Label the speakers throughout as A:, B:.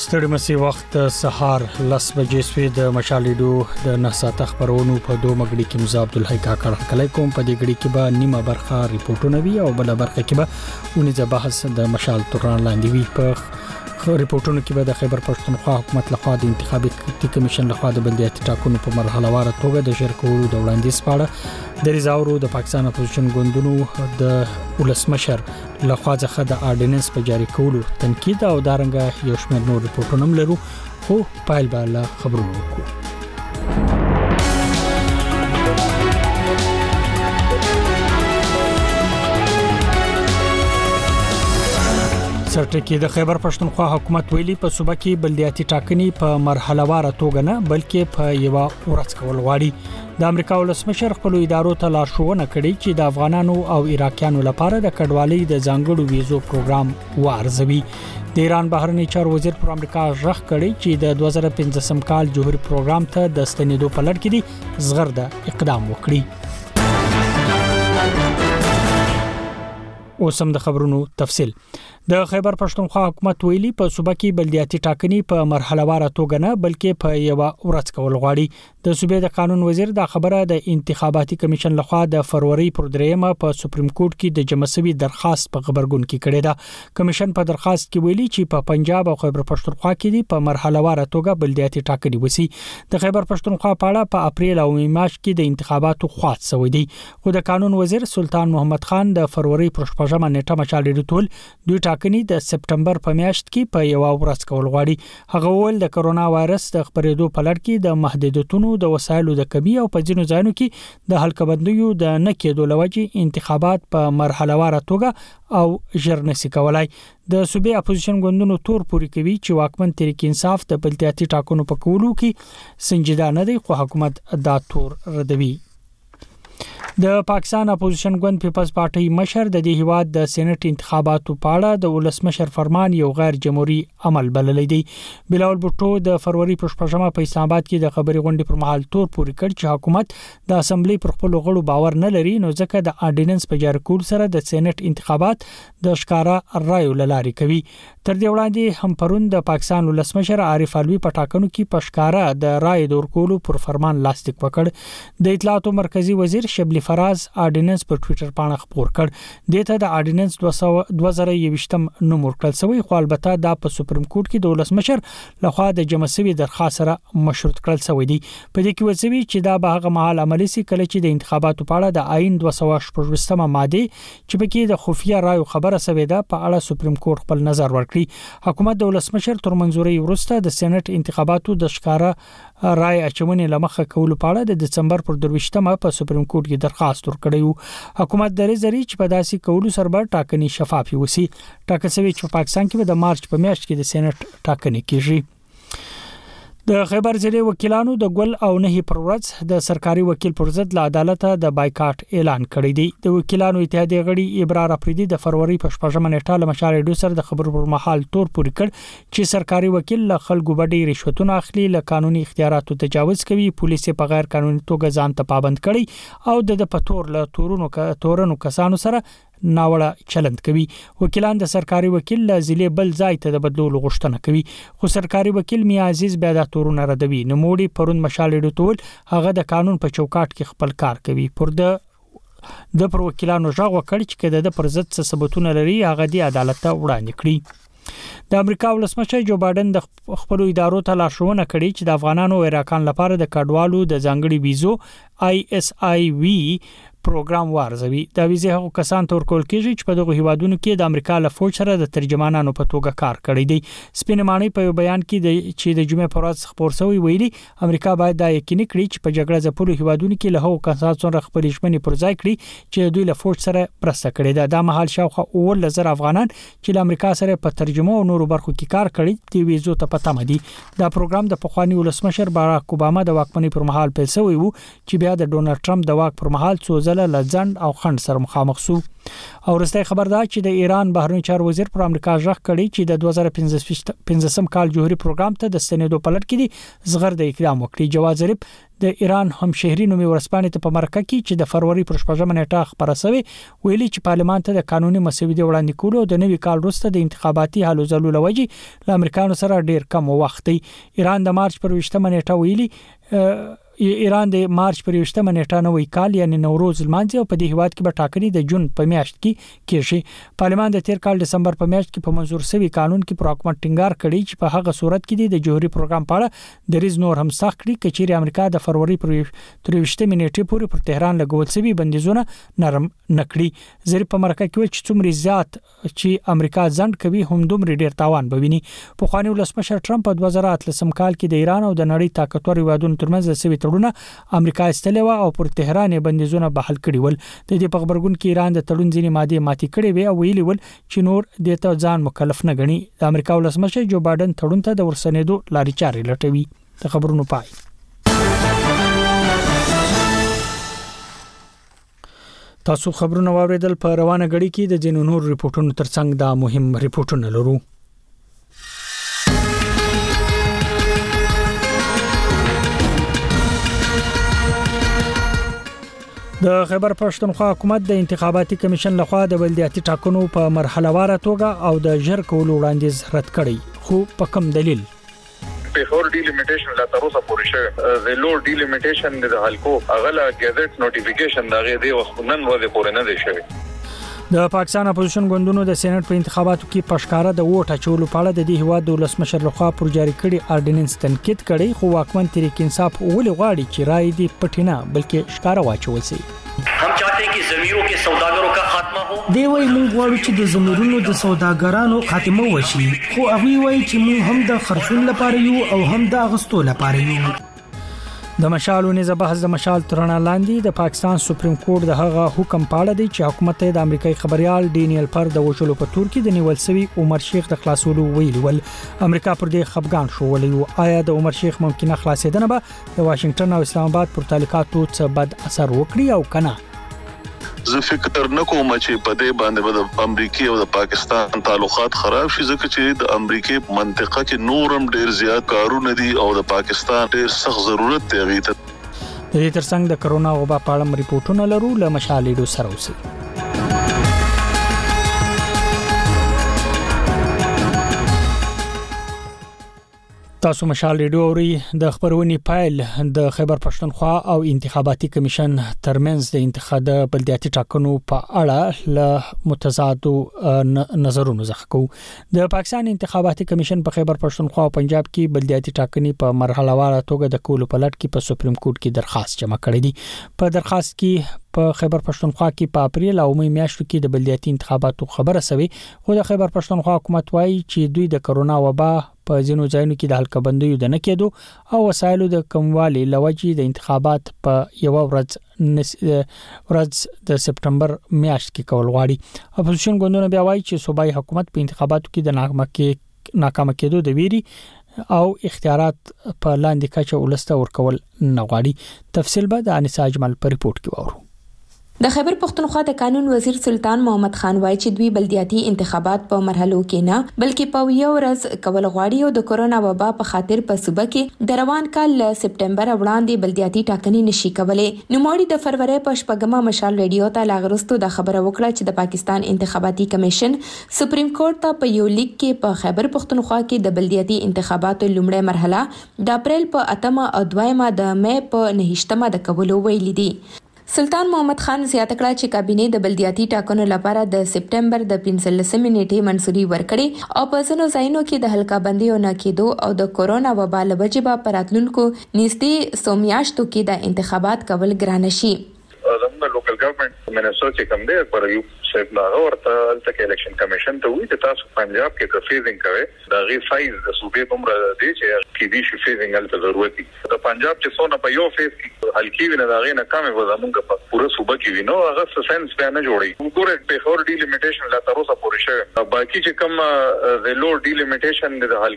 A: ستړي مسي وخت سهار 10 بجې سوي د مشالېدو د نساته خبرونو په دوه مګړي کې مزه عبدالحی کاکړ کله کوم په دې غړي کې به نیمه برخه ریپورتونه وي او بل برخه کې به ونیزه بحث د مشال توران لاندې وي په ریپورتونو کې به د خیبر پښتونخوا حکومت لخوا د انتخابي کمیشن لخوا د بلدیاتي ټاکنو په مرحله واره توګه د شرکولو د وړاندیز پاړه د رضاورو د پاکستان اپوزیشن ګوندونو د ولسمشر لخوا څخه د آرډیننس په جاری کولو تنقید او دارنګه یو شمېر نور ریپورتونه لرو خو پایل بالا خبرونه وکړو. سرټکی د خیبر پښتونخوا حکومت ویلي په صوبه کې بلدیاتي ټاکنې په مرحله واره توګه نه بلکې په یو ورځ کول غواړي. د امریکا ولسمشر خپل ادارو ته لارښوونه کړې چې د افغانانو او عراقیانو لپاره د کډوالۍ د ځانګړو ویزو پروګرام وارزوي. د ایران بهرنی چارو وزیر پر امریکا غږ کړی چې د 2015 کال جوهري پروګرام ته د ستنېدو په لړ کې دي زغرده اقدام وکړي. اوسم د خبرونو تفصيل. د خیبر پښتونخوا حکومت ویلي په صوبه کې بلدیاتي ټاکنې په مرحله واره توګه نه بلکې په یو ورځ کول غواړي. د صوبې د قانون وزیر دا خبره د انتخاباتي کمیشن لخوا د فروری پر 3 په سپریم کورټ کې د جمعسوي درخواست په خبرګون کې کړې ده. کمیشن په درخواست کې ویلي چې په پنجاب او خیبر پښتونخوا کې د په مرحله واره توګه بلدیاتي ټاکنې وسی. د خیبر پښتونخوا په اړه په اپریل او می مارچ کې د انتخاباتو خواست شوې دي. خو د قانون وزیر سلطان محمد خان د فروری پر 15 نیټه مشالې ټول دوی ټاکنې د سپټمبر په میاشت کې په یو ورځ کول غواړي. هغه ول د کرونا وایرس د خبرېدو په لړ کې د محدودیتونو د وسایلو د کمی او په ځینو ځایونو کې د حلقبندیو د نه کېدو لوجې انتخابات په مرحله واره توګه او ژر نشي کولای. د صوبې اپوزیشن ګوندونو تور پوری کوي چې واکمن تحریک انصاف د بلدیاتي ټاکنو په کولو کې سنجیده نه دی خو حکومت دا تور ردوي. د پاکستان اپوزیشن ګوند پیپلز پارټي مشر د دې هیواد د سېنات انتخاباتو په اړه د ولسمشر فرمان یو غیر جمهوریت عمل بللی دی. بلاول بوټو د فروری په 15 په اسلام آباد کې د خبري غونډې پر مهال تور پوری کړ چې حکومت د اسمبلی پر خپل غړو باور نه لري نو ځکه د آرډیننس په جاری کول سره د سېنات انتخابات د ښکارا رایو لاري کوي. تر دې وړاندې هم پرون د پاکستان ولسمشر عارف علوي په ټاکنو کې په ښکارا د رای دور کولو پر فرمان لاسلیک وکړ. د اطلاعاتو مرکزی وزیر شبلی فراز آرډیننس په ټوئیټر باندې خبر کړ. دته د آرډیننس 2020 نومور کړل شوی خو البته دا په سپریم کورټ کې د ولسمشر لخوا د جمعسوي درخواست سره مشروط کړل شوی دی. په دې کې وځوي چې دا به هغه مهال عملی سي کله چې د انتخاباتو په اړه د آئین 218 ماده چې پکې د خفیه رایو خبره شوې ده په اړه سپریم کورټ خپل نظر ورکړي. حکومت د ولسمشر تر منځوري وروسته د سېنات انتخاباتو د ښکارا رای اچونې لمخه کولو په اړه د دسمبر پر 22 په سپریم کورټ کې درخواست ورکړی. حکومت درې زری چې په داسې کولو سره به ټاکنې شفافي وسی. ټاکل شوی چې په پاکستان کې د مارچ په میاشت کې د سېنات ټاکنې کیږي. د خیبر ضلع وکیلانو د ګل او نه پر ورځ د سرکاري وکیل پر ضد له عدالت د بایکاټ اعلان کړی دی. د وکیلانو اتحادیه غړي ابرار افریدي د فروری په 15 نیټه له مشالې سره د خبرو پر مهال تور پوری کړ چې سرکاري وکیل له خلکو باندې رشوتونه اخلي له قانوني اختیاراتو تجاوز کوي پولیس په غیر قانوني توګه ځان ته پابند کړي او د پتور له تورونو کسانو سره ناوړه چلند کوي. وکیلان د سرکاري وکیل له ضلع بل ځای ته د بدلولو غوښتنه کوي خو سرکاري وکیل میا عزیز بیا د تورونه ردوي. نموړي پرون مشالې ټول هغه د قانون په چوکاټ کې خپل کار کوي. پر د پر وکیلانو ژغ وکړي چې کده د پر ضد څه ثبوتونه لري هغه د عدالت ته وړاندې کړي. د امریکا ولسمشر جو بایدن د خپل ادارو ته لارښوونه کړې چې د افغانانو او عراقیانو لپاره د کډوالو د ځانګړي ویزو ISIV پروګرام وارزوي. دا ویزه هغه کسان تور کول کیږي چې په دغه هیوادونو کې د امریکا له فوج سره د ترجمانانو په توګه کار کړی دی. سپینمانی په بیان کې چې د جمعې پر ورځ خبر شوی ویلي امریکا باید دا یقیني کړي چې په جګړه ځپلو هیوادونو کې له هغو کسانو سره خپل ژمنې پر ځای کړي چې دوی له فوج سره پرسته کړي ده. دا مهال شاوخوا 1000 افغانان چې له امریکا سره په ترجمه او نورو برخو کې کار کړي دی ویزو ته پته مدي. دا پروګرام د پخوانی ولسمشر باراک اوباما د واکمنۍ پر مهال پیل شوی وو چې بیا د ډونالد ټرمپ د واک پر مهال څو ځله ځله لځند او خند سره مخامخ شو. او ورسته خبر ده چې د ایران بهرنی چارو وزیر پر امریکا ژغ کړي چې د 2015 کال جوهري پروګرام ته د سنیدو پلټ کړي زغر د اقدام وکړي. جواد ظریف د ایران همشهري نومي ورسپانې ته په مرکه کې چې د فروری پر 14 نیټه خبره شوې ویلي چې پارلمان ته د قانوني مسودې وړاندې کولو د نوي کال وروسته د انتخاباتي حالو ځلو لوجي ل امریکانو سره ډیر کم وخت دی. ایران د مارچ پر 20 نیټه ویلي ایران د مارچ پر 20 نیټه نوې کال یعنی نوروز لمانځي او په دې هیواد کې به ټاکنې د جون په میاشت کې کېږي. پارلمان د تیر کال دسمبر په میاشت کې په منزور شوی قانون کې پر حکومت ټینګار کړی چې په هغه صورت کې د جوهري پروګرام په اړه د ریز نور هم سخت کړي کچېری امریکا د فروری پر 23 نیټه پورې پر تهران لګول شوی بندیزونه نرم نکړي. ظریف په مرکه کې ویل چې څومره زیات چې امریکا ځند کوي هم دومره ډیر تاوان بویني. په خواني ولسمشر ټرمپ په 2013 کال کې د ایران او د نړۍ طاقتور هیوادونو ترمنځ د امریکا استلوا او پر تهران بندیزونه بحال کړي ول. د دې په خبرګون کې ایران د تړون ځینې ماده ماتي کړي وي او ویلي ول چې نور د ته ځان مکلف نه غني. د امریکا ولسمشر جو بایدن تړون ته د ورسنېدو لارې چارې لټوي. د خبرونو پای. تاسو خبرونه واوریدل. په روانه غړي کې د جنونو نور ریپورتونو ترڅنګ دا مهم ریپورتونه لرو. د خیبر پښتونخوا حکومت د انتخاباتي کمیشن لخوا د بلدیاتي ټاکنو په مرحله واره توګه او د ژر کولو وړاندیز رد کړی خو په کوم دلیل؟
B: بفور ډیلیمیټیشن لا تر اوسه پورې شوی د لو ډیلیمیټیشن د حلقو اغلا گیزټ نوټیفیکیشن دغه دی وختنن ورځې پورې نه دی شوی.
A: د پاکستان اپوزیشن ګوندونو د سېنات په انتخاباتو کې پښکارا د ووټ اچولو په اړه د دې هیواد د ولسمشر لخوا پر جاری کړي اردیننس تنقید کړي خو واکمن تحریک انصاف ولې غواړي چې رائے دی پټینا بلکې ښکارا واچول شي.
C: हम चाहते हैं कि ज़मीरों के सौदागरों का खात्मा हो.
D: دی وای موږ غواړو چې د ضمیرونو د سوداګرانو خاتمه وشي خو هغه وای چې موږ هم د خرڅون لپاره یو او هم د اغستو لپاره یو.
A: د مشالونې زبحث د مشال ترنا لاندې د پاکستان سپریم کورټ د هغه حکم پاړه دی چې حکومت د امریکایي خبريال ډینیل پر د وشلو په تور کې د نیول سوي عمر شیخ د خلاصولو ویلي ول. امریکا پر دې خفقان شو ویلو آیا د عمر شیخ ممکنه خلاصیدنه به د واشنگټن او اسلام آباد پر تعلقاتو څه بد اثر وکړي او کنه؟
E: زه فکر نه کوم چې په دې باندې د امریکای او د پاکستان تعلقات خراب شي ځکه چې د امریکای منطقه کې نورم ډیر زیات کارونه دي او د پاکستان ډیر سخت ضرورت دی غیته.
A: د دې ترڅنګ د کرونا وبا په اړه ریپورتونه لرو له مشالېدو سره اوسئ. تاسو مشال ریډیو اوري د خبرونې پایل د خیبر پښتونخوا او انتخاباتي کمیشن ترمنځ د انتخاب بلدیاتي ټاکنو په اړه له متضادو نظرونو زخکو. د پاکستان انتخاباتي کمیشن په خیبر پښتونخوا او پنجاب کې بلدیاتي ټاکنې په مرحله واره توګه د کولو پلټ کې په سپریم کورټ کې درخواست جمع کړې دي. په درخواست کې په خیبر پښتونخوا کې په اپریل او مې میاشتو کې د بلدیاتي انتخاباتو خبره شوی خو د خیبر پښتونخوا حکومت وایي چې دوی د کرونا وبا په ځینو ځایونو کې د حلقه بندیو د نه کېدو او وسایلو د کموالي لوجې د انتخابات په یو ورځ د سپټمبر میاشت کې کول غواړي. اپوزیشن ګوندونه بیا وایي چې صوبایي حکومت په انتخاباتو کې د ناکام کېدو د ویري او اختیارات په لاندې کچه ولسته ورکول نه غواړي. تفصیل به د انیسا اجمل په ریپورت کې وورو.
F: د خیبر پښتونخوا د قانون وزیر سلطان محمد خان وایي چې دوی بلدیاتي انتخابات په مرحلو کې نه بلکې په یو ورځ کول غواړي او د کورونا وبا په خاطر په صوبه کې د روان کال سپټمبر وړاندې بلدیاتي ټاکنې نشي کولای. نوموړي د فروری په شپږمه مشال ریډیو ته لاغرستو د خبره وکړه چې د پاکستان انتخاباتي کمیشن سپریم کورټ ته په یو لیک کې په خیبر پښتونخوا کې د بلدیاتي انتخاباتو لومړی مرحله د اپریل په 8 او 2 د مې په 9 د کولو ویلي دي. سلطان محمد خان زیاته کړه چې کابینه د بلدیاتي ټاکنو لپاره د سپټمبر د 15 نیټې منسوري ورکړي او په ځینو ځایونو کې د حلقه بندیو نه کېدو او د کورونا وبا له وجې به په راتلونکو نږدې 100 میاشتو کې د انتخابات کول ګران شي.
B: زموږ لوکل ګورنمنت منسټر چې کوم دی پر یو صاحب لا ورته الته الیکشن کمیشن ته وی چې تاسو پنجاب کې د فیزینګ کوي دا غي سایز د صوبې عمر دی چې کې دي شي فیزینګ الته ضرورت دي. د پنجاب چې څونه په یو فیز کې الکی وینه دا غي نه کمه و زمونږ په پوره صوبه کې وینو هغه سنس بیان نه جوړي. وګوره په فور ډیلیمیټیشن لا تر اوسه پورې شوی باقي چې کوم د لو ډیلیمیټیشن د حلقو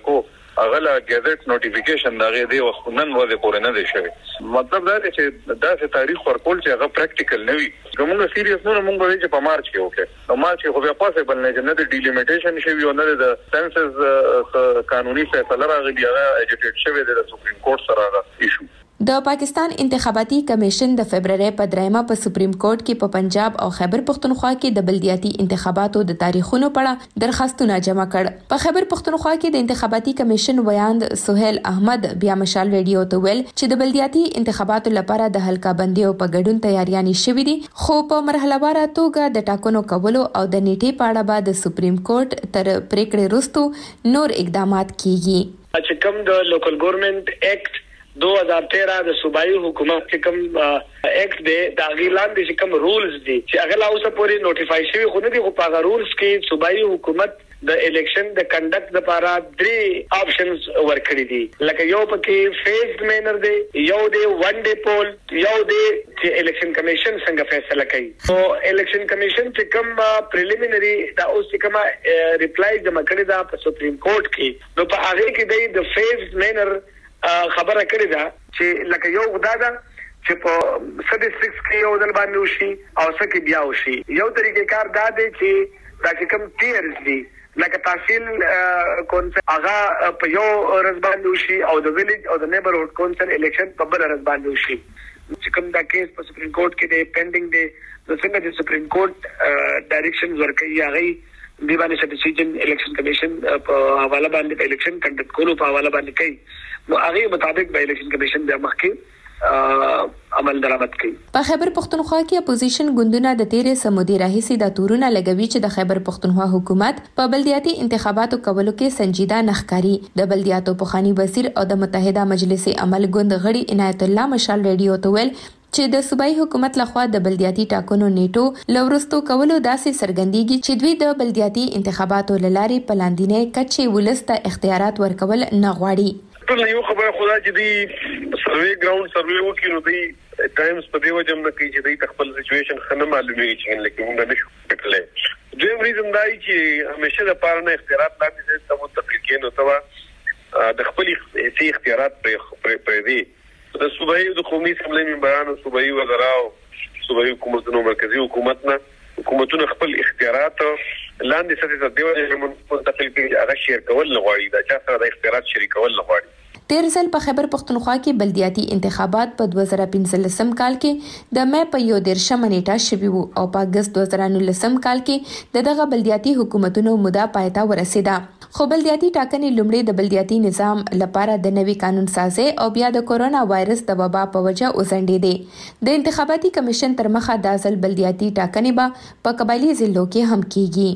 B: اغلا گیزټ نوټیفیکیشن دغه دی وختنن وځي پورې نه دی شوی. مطلب دا دی چې دا څه تاریخ ورکول چې هغه پریکټیکل نه وي. کومه سیریس نه مونږ به چې په مارچ کې وکړو. نو مارچ کې خو بیا پاسبل نه چې نه د ډیلیمیټیشن شوی او نه د سنسز قانوني فیصله راغلی هغه اجټیټ شوی د سپریم کورټ سره هغه ایشو.
F: د پاکستان انتخاباتي کمیشن د فبرवरी په 3 په سپریم کورټ کې په پنجاب او خیبر پختونخوا کې د بلدیاتي انتخاباتو د تاریخونو په اړه درخواستونه جمع کړ. په خیبر پختونخوا کې د انتخاباتي کمیشن ویاند سہیل احمد بیا مشال ریډیو ته ویل چې د بلدیاتي انتخاباتو لپاره د حلقه بندي او په ګډون تیاریاں شوې دي، خو په مرحله واره توګه د ټاکنو کولو او د نیټې په اړه به د سپریم کورټ تر پریکړې وروسته نور اقدامات کیږي.
G: چې کوم د لوکل ګورنمنت ایکټ 2013 د صوبایي حکومت کې کوم ایکټ دی دا غیلان دي چې کوم رولز دي چې هغه لا اوسه پورې نوټیفای شوی خو نه دي. خو په رولز کې صوبایي حکومت د الیکشن د کنډکټ لپاره 3 آپشنز ورکړي دي. لکه یو پکې فیزډ مینر دی، یو دی ون ډے پول، یو دی چې الیکشن کمیشن څنګه فیصله کوي. او الیکشن کمیشن چې کوم پریلیمینری دا اوس کوم ریپلای جمع کړی دا په سپریم کورټ کې، نو په هغه کې د فیزډ مینر خبره کړې ده چې لکه یو غدا ده چې په سټیسټکس کې یو ځل باندې وشي او څه بیا وشي. یو طریقې کار دا دی چې دا کوم ټیرز دي لکه تحصیل کونسل هغه په یو ورځ باندې وشي او د ویلیج او د نیبرهود کونسل الیکشن په بل ورځ باندې وشي. چې کوم دا کیس په سپریم کورټ کې دی پینډینګ دی، نو څنګه د سپریم کورټ ډایریکشنز ورکړي هغه دی باندې ډیسیژن الیکشن کمیشن په حواله باندې په الیکشن کنډکټ کولو په حواله باندې کوي. نو هغه مطابق به الیکشن کمیشن د مخکې عمل درآمد کوي.
F: په خیبر پختونخوا کې اپوزیشن ګوندونه د تیرې سمودي راهیسي د تورونه لګوي چې د خیبر پختونخوا حکومت په بلدیاتي انتخاباتو کولو کې سنجیده نخکاری. د بلدیاتو پخوانی وزیر او د متحده مجلس عمل ګوند غړي عنایت الله مشال ریډیو ته ویل چې د صوبایي حکومت لخوا د بلدیاتي ټاکنو نیټو لورستو کولو داسې سرګندېږي چې دوی د بلدیاتي انتخاباتو لارې په لاندینۍ کچې ولسته اختیارات ورکول نه غواړي.
B: ټول یو خبره خدا چې دی سروې ګراوند سروې وکړي نو دی ټایمز په دی وجه نه کوي چې دی خپل سچويشن خنه معلومیږي چې لکه موږ نشو پټلې. دویم ریزن دی چې همیشه د پارنه اختیارات لاندې ته متفقین او توا د خپل سي اختیارات پر دی د صوبایي د قومي اسمبلی ممبرانو، صوبایي وزراو، صوبایي حکومتونو، مرکزی حکومتونو خپل اختیارات لاندې سره د دیوال منتقل کړي هغه شیر کول نه غواړي، دا چې سره د اختیارات شریکول نه غواړي.
F: تیر ځل په خیبر پختونخوا کې بلدیاتي انتخابات په 2015 کال کې د مې په 11 نیټه شوي وو او په اگست 2019 کال کې دغه بلدیاتي حکومتونو مدعا پایته ورسېده. خو بلدیاتي ټاکنې لومړی د بلدیاتي نظام لپاره د نوي قانون سازي او بیا د کورونا وایرس د وبا په وجه وزندېدې. د انتخاباتي کمیشن تر مخه د ځل بلدیاتي ټاکنې به په قبایلی ضلعو کې هم کیږي.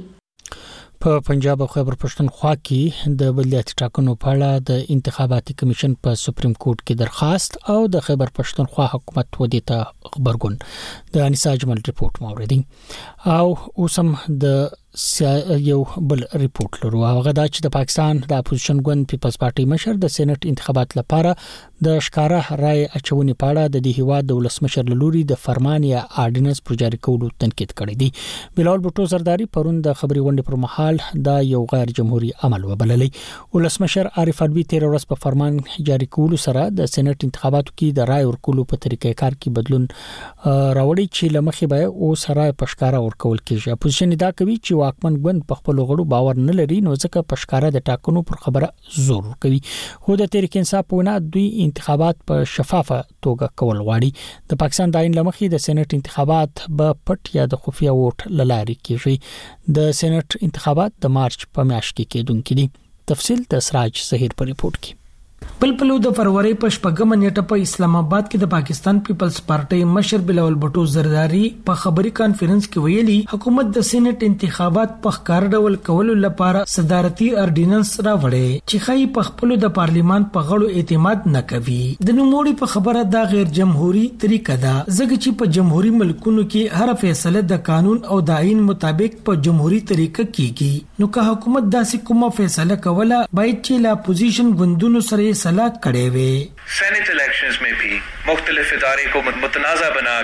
A: په پنجاب او خیبر پښتونخوا کې د بلدیاتي ټاکنو په اړه د انتخاباتي کمیشن په سپریم کورټ کې درخواست او د خیبر پښتونخوا حکومت ودی ته خبرګون د انیسا جمل ریپورت موردی او اوسم د یو بل ریپورت لرو. هغه دا چې د پاکستان د اپوزیشن ګوند پیپلز پارټي مشر د سېنات انتخابات لپاره د ښکارا رائے اچونې په اړه د هیواد د ولسمشر لوري د فرمان یا آرډیننس پر جاری کولو تنقید کړی دی. بلال بوټو زرداری پرون د خبري غونډې پر مهال دا یو غیر جمهوریت عمل وبللی. ولسمشر عارف الوی 13 ورځ په فرمان جاری کولو سره د سېنات انتخاباتو کې د رائے ورکولو په طریقې کار کې بدلون راوړي چې لمخې به اوس رائے په ښکارا ورکول کېږي. اپوزیشن دا کوي چې واکمن ګوند په خپل غړو باور نه لري، نو ځکه په ښکارا د ټاکنو پر خبره زور کوي. خو د تحریک انصاف ونه دوی انتخابات په شفافه توګه کول غواړي. د پاکستان د آئین لمخې د سېنات انتخابات به پټ یا د خفیه ووټ لارې کېږي. د سېنات انتخابات د مارچ په میاشت کې کېدونکي دي. تفصیل د سراج ظهیر په ریپورت کې.
D: بلپلو د فروری په 4 نیټه په اسلام آباد کې د پاکستان پیپلز پارټي مشر بلال بوټو زرداری په خبري کانفرنس کې ویلي حکومت د سېنات انتخابات په ښکار ډول کولو لپاره صدارتي آرډیننس راوړي چې خای په خپل د پارلیمان په غړو اعتماد نه کوي. د نوموړي په خبره دا غیر جمهوریت طریقه ده ځکه چې په جمهوریت ملکونو کې هر فیصله د قانون او د آئین مطابق په جمهوریت طریقه کیږي. نو که حکومت داسې کومه فیصله کوله باید چې لا اپوزیشن ګوندونو سره सलाह कड़े हुए
H: सेनेट इलेक्शंस में भी मुख्तलिफ इदारे को मुतनाज़ा बना के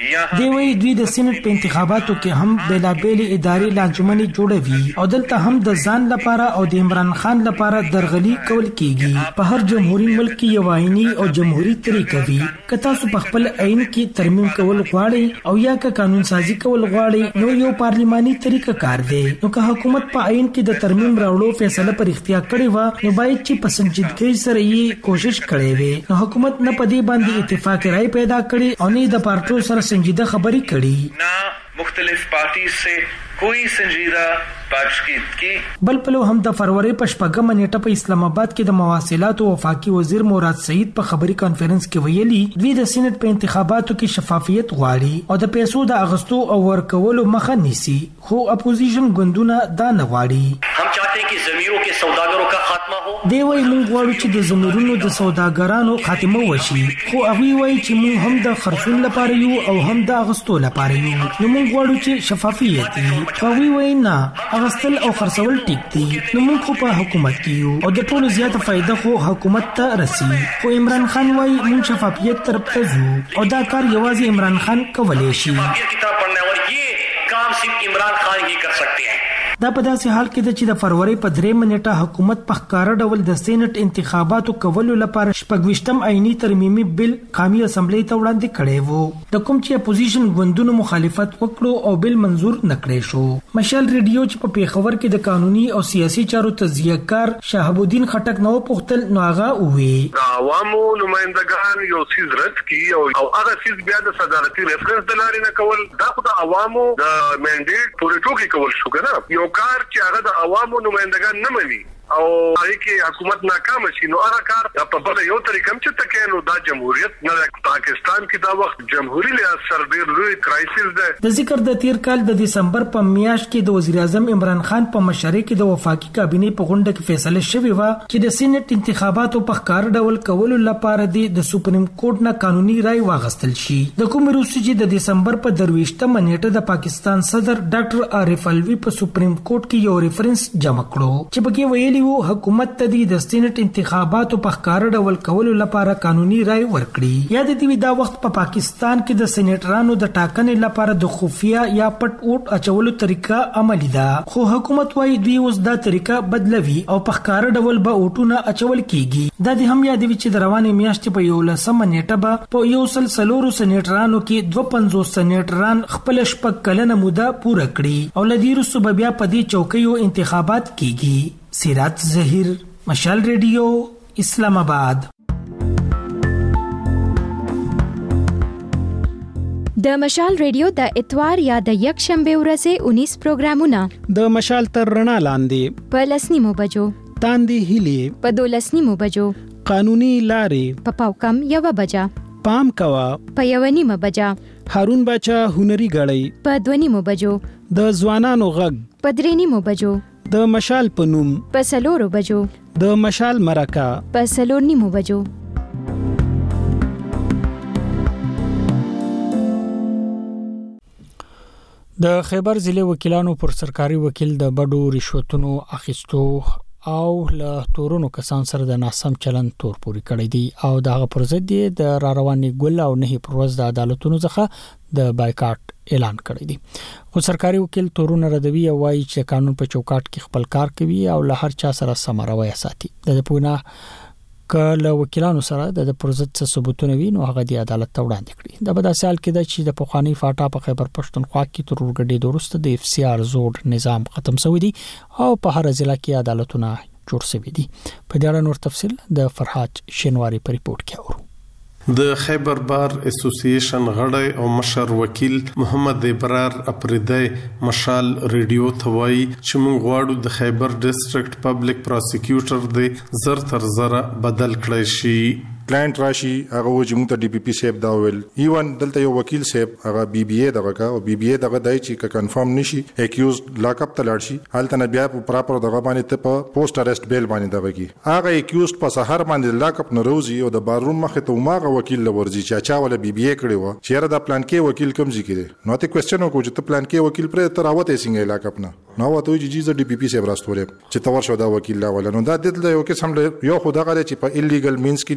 D: دی وی دوی د سېنات په انتخاباتو کې هم بېلابېل ادارې لانجمنې جوړوي او دلته هم د ځان لپاره او د عمران خان لپاره درغلي کول کیږي. په هر جمهوریت ملک کې یو آئینی او جمهوریت طریقه وي. که تاسو په خپل آئین کې ترمیم کول غواړئ او یا که قانون سازي کول غواړئ نو یو پارلماني طریقه کار دی. نو که حکومت په آئین کې د ترمیم راوړو فیصله پر اختیار کړې و نو باید چې په سنجیدګۍ سره یې کوشش کړې وي. نو حکومت نه په دې باندې اتفاق رائے پیدا کړي او نه د پارټو سره سنجیده خبرې کړي.
H: ना मुख्तलिफ पार्टी से कोई संजीदा बातचीत की.
D: بل پلو هم د فروری په شپږمه نیټه په اسلام آباد کې د مواصلات او وفاقي وزیر مراد سعید په خبري کانفرنس کې ویلي دوی د سېنات په انتخاباتو کې شفافیت غواړي او د پیسو د اغستو او ورکولو مخه نیسي خو اپوزیشن ګوندونه دا نه غواړي.
C: हम चाहते हैं कि जमीरों के सौदागरों का खात्मा हो.
D: دی وی موږ غواړو چې د زميرونو د سوداګرانو خاتمه وشي خو هغه وایي چې موږ هم د خرڅون لپاره یو او هم د اغستو لپاره یو. نو موږ غواړو چې شفافیت وي. هغه وایي نه اغستل او خرڅول ټیک دي. نو موږ خو په حکومت کې یو او د ټولو زیاته فائدہ خو حکومت ته رسي. خو عمران خان وایي موږ شفافیت طرف ته ځو او دا کار یوازې عمران خان کولای شي.
C: किताब पढ़ने और ये काम सिर्फ इमरान खान ही कर सकते हैं.
D: دا په داسې حال کې ده چې د فروری په 3 نیټه حکومت په ښکاره ډول د سېنات انتخاباتو کولو لپاره 28م آئینی ترمیمي بل قومي اسمبلی ته وړاندې کړی وو. د کوم چې اپوزیشن ګوندونو مخالفت وکړو او بل منظور نکړی شو. مشال ریډیو چې په پیښور کې د قانوني او سیاسي چارو تجزیه‌کار شهاب الدین خټک نو پوښتل نو هغه وې
B: عوامو نمائندگان یو سیز رد کی او هغه سیز بیا د صدارتي ریفرنس د لارې نه کول دا خو د عوامو د منډیټ پورې ټوکی کول شو کنه. یو کار چې هغه د عوامو نمائندگان نه مني او هغه کې حکومت ناکام شي نو هغه کار په بل یو طریقم چې تکینو دا جمهوریت نه پاکستان کې دا وخت جمهوریت له اثر ډیر لوی کرایسس ده. د
D: ذکر د تیر کال د دسمبر په میاشت کې د وزیر اعظم عمران خان په مشرۍ کې د وفاقي کابینې په غونډه کې فیصله شوې و چې د سېنات انتخاباتو په ښکار ډول کولو لپاره د سپریم کورټ نه قانوني رائے واغستل شي. د کوم روسي چې د دسمبر په 23مه نیټه د پاکستان صدر ډاکټر عارف الوی په سپریم کورټ کې یو ریفرنس جمع کړو چې پکې ویلي حکومت ته د سېنات انتخاباتو په ښکار ډول کولو لپاره قانوني رائے ورکړي. یا د دې دا وخت په پاکستان کې د سېناترانو د ټاکنې لپاره د خفیه یا پټ ووټ اچولو طریقه عملی ده خو حکومت وايي دوی اوس دا طریقه بدلوي او په ښکار ډول به ووټونه اچول کیږي. دا د هم یادوي چې د روانې میاشتې په 11مه نیټه به په 140 سېناترانو کې 52 سېناتران خپل شپږ کلنه موده پوره کړي او لدی رسو بیا په دې چوکیو انتخابات کیږي. سیرات ظهیر مشال ریډیو اسلام آباد.
I: د مشال ریډیو د اتوار یا د یک شنبه ورځې 19 پروګرامونه
A: د مشال تر رڼا لاندې
I: په 10 بجو
A: تاندې هلي
I: په 12 بجو
A: قانوني لارې
I: په پاوکم 1 بجا
A: پام کوا
I: په 1 بجا
A: هارون بچا هنري غړی
I: په 2 بجو
A: د ځوانانو غږ
I: په 3 بجو
A: د مشال پنوم
I: په 4 بجو
A: د مشال مرکه
I: په 4 بجو.
A: د خیبر ضلع وکیلانو پر سرکاري وکیل د بډو رشوتونو اخیستو او له تورونو کسان سره د ناسم چلند تور پوري کړی دی او دغه پر ضد د را رواني ګل او نه پروز د عدالتونو څخه د بایکاټ اعلان کړی دی. خو سرکاري وکیل تورونه ردوي او وايي چې قانون په چوکاټ کې خپل کار کوي او له هر چا سره سمروي ساتي. د پونه کله وکیلانو سره د پروژې څخه ثبوتونه وي نو هغه د عدالت ته وړاندې کړي. د بد سال کې د چې د پخوانی فاټا په خیبر پښتونخوا کې تر ورګډې دورسته د اف سی آر زوړ نظام ختم شوی دی او په هر ضلع کې عدالتونه جوړ شوي دي. په دې اړه نور تفصيل د فرحات شینواری په ریپورت کې اورو.
J: د خیبر بار اسوسییشن غړی او مشر وکیل محمد ابرار اپریدی مشال ریډیو ثوای چې موږ غواړو د خیبر ډیسټریکټ پبلک پروسیکیوټر د زر تر زره بدل کړی شي.
K: کلاینټ راشي هغه و چې موږ ته ډي پی پی سیب دا ویل ایون دلته یو وکیل سیب هغه بي بي اي دغه کا او بي بي اي دغه دای چې کنفرم نشي اکیوز لاک اپ ته لاړ شي حالت نه بیا پراپر دغه باندې ته په پوسټ اریسټ بیل باندې دغه کی هغه اکیوز په سحر باندې لاک اپ نه روزي او د بارروم مخه ته ماغه وکیل لورځي چې چا ولا بي بي اي کړي و چې را د پلان کې وکیل کم ذکر نو ته کوېسچن وکړو چې ته پلان کې وکیل پر تر راوته څنګه لاک اپ نه نو وته چې ډي پی پی سیب راستولې چې تور شو دا وکیل لا ولا نو دا د یو قسم یو خدای غره چې په ایلیګل مینز کې لګیا دی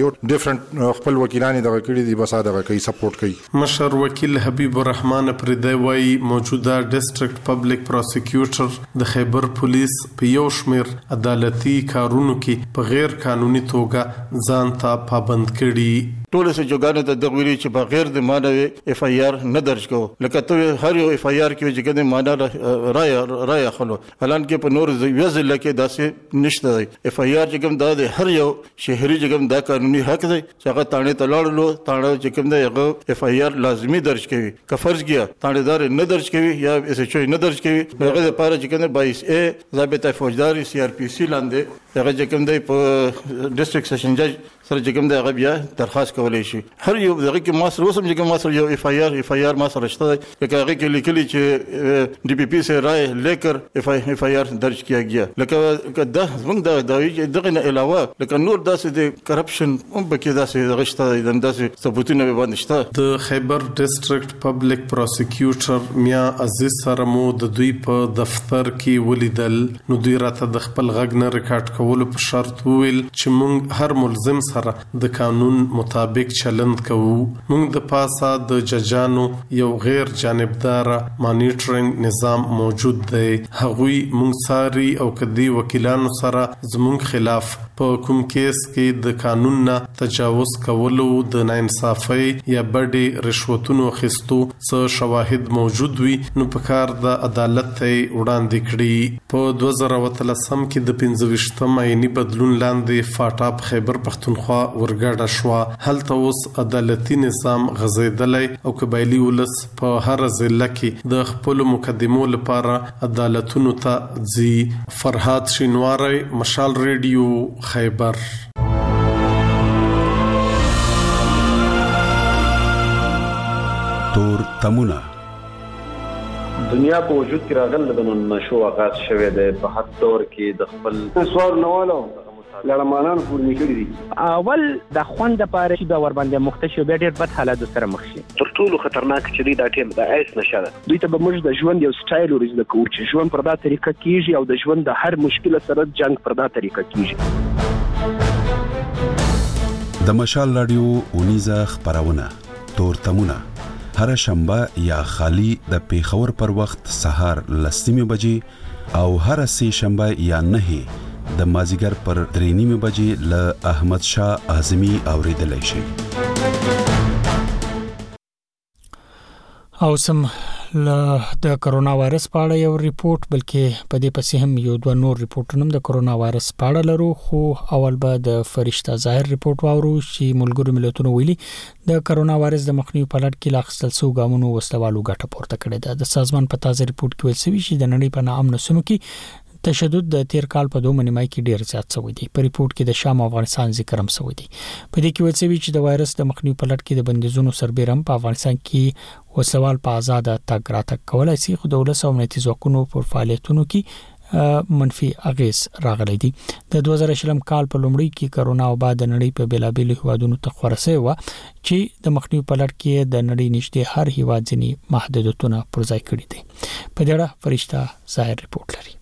K: یو ډیفرنٹ خپل وکیلان دغه کړي دي بس دغه کوي سپورټ کوي.
J: مشر وکیل حبیب الرحمن پردی وای موجوده ډیسټریکټ پبلک پروسیکیوټر د خیبر پولیس په یو شمیر عدالتي کارونو کې په غیر قانوني توګه ځان ته پابند کړي.
L: ټول څه جوګانه د دغوی چې بغیر د مانوي اف ای آر نه درج کو لکه ته هر یو اف ای آر کې چې کنه معنا راي خلو الان کې په نور وزل کې داسې نشته. اف ای آر چې کوم د هر یو شهري چې کوم د قانوني حق دی چې هغه تانه تلاړلو تانه چې کوم د هغه اف ای آر لازمي درج کوي که فرض کیا تانه دار نه درج کوي یا اس ایچ او نه درج کوي هغه لپاره چې کنه 22 ا ضابطه فوجداري سی آر پی سی لاندې هغه چې کوم د ډیسټریکټ سیشن جج سره چې کوم د بیا درخواست کولای شي. هر یو دغه کې ماسر وسم چې کوم ماسر یو اف ای آر ماسر شته چې هغه کې لیکلي چې ډي پی پی سے رائے لیکر اف ای آر درج کیا گیا. لکه دا زمونږ دغه نه علاوه لکه نور داسې د کرپشن هم بکې داسې غشته داسې ثبوتونه باندې شته.
J: د خیبر ډیسټریکټ پبلک پروسیکیوټر میا عزیز سره مو د دوی په دفتر کې ولیدل نو دوی راته د خپل غږ نه ریکارډ کولو په شرط وویل چې مونږ هر ملزم سره د قانون مطابق چلند کوو. موږ د پاسه د ججانو یو غیر جانبدار مانیټرینګ نظام موجود دی. هغوی موږ ساري او کدي وکیلانو سره زموږ خلاف په کوم کیس کې د قانون نه تجاوز کولو د ناانصافۍ یا بډې رشوتونو خستو څه شواهد موجود وي نو په کار د عدالت ته وړاندې کړي. په 2013 کې د 25م عیني بدلون لاندې فاټا په خیبر پختونخوا ورګډه شو. هلته اوس عدالتي نظام غزیدلی او قبایلی ولس په هر ضلع کې د خپل مقدمو لپاره عدالتونو ته ځي. فرهاد شینواری، مشال ریډیو، خیبر.
M: تور تمونه
N: دنیا په وجود کې راغله د نشو آغاز شوه د په حد دور کې د خپل سوال نوالو لړمانان پورنی کړی دي.
O: اول د خوند لپاره چې د ور باندې مختشو به ډېر بد حالات سره مخ شي.
N: تر ټولو خطرناک چې دی دا ټیم د ایس نشه ده.
O: دوی ته به موږ د ژوند یو سټایل ورزده کوو چې ژوند پر دا طریقه کیږي او د ژوند د هر مشکل سره جنگ پر دا طریقه کیږي.
M: د مشال رادیو اونیزه خبرونه تور تمونه هر شنبه یا خالی د پیښور پر وخت سهار 10:00 بجې او هر سه شنبه یا 9 د مازیګر پر 3:30 بجې له احمد شاه اعظمي اوریدلای شي.
A: او سم د کرونا وایرس په اړه یو ریپورت بلکې په دې پسې هم یو دوه نور ریپورتونه د کرونا وایرس په اړه لرو. خو اول به د فرشته ظاهر ریپورت واورو چې ملګرو ملتونو ویلي د کرونا وایرس د مخنیوي په لړ کې لاخصل سو ګامونو وسلوالو ګټه پورته کړې ده. د سازمان په تازه ریپورت کې ویل شوی چې د نړۍ په نامنو سیمو کې تشدد د تیر کال په 2 نیمای کې ډیر زیات شوی دی. په ریپورت کې د شام او افغانستان ذکر هم شوی دی. په دې کې ویل شوی چې د وایرس د مخنیوي په لړ کې د بندیزونو سربېرم په افغانستان کې وسوال په آزاد تګ راتګ کولای شي خو د ولس او امنیتي ځواکونو په فعالیتونو کې منفي اغیز راغلی دی. د 2020 کال په لومړي کې کرونا او بعد نړۍ په بیلابېلو هیوادونو ته خورسه و چې د مخنیوي په لړ کې د نړۍ نشته هر هیواد ځینی محدودیتونه پر ځای کړی دي. په دې اړه فرشته ظاهر ریپورت لري.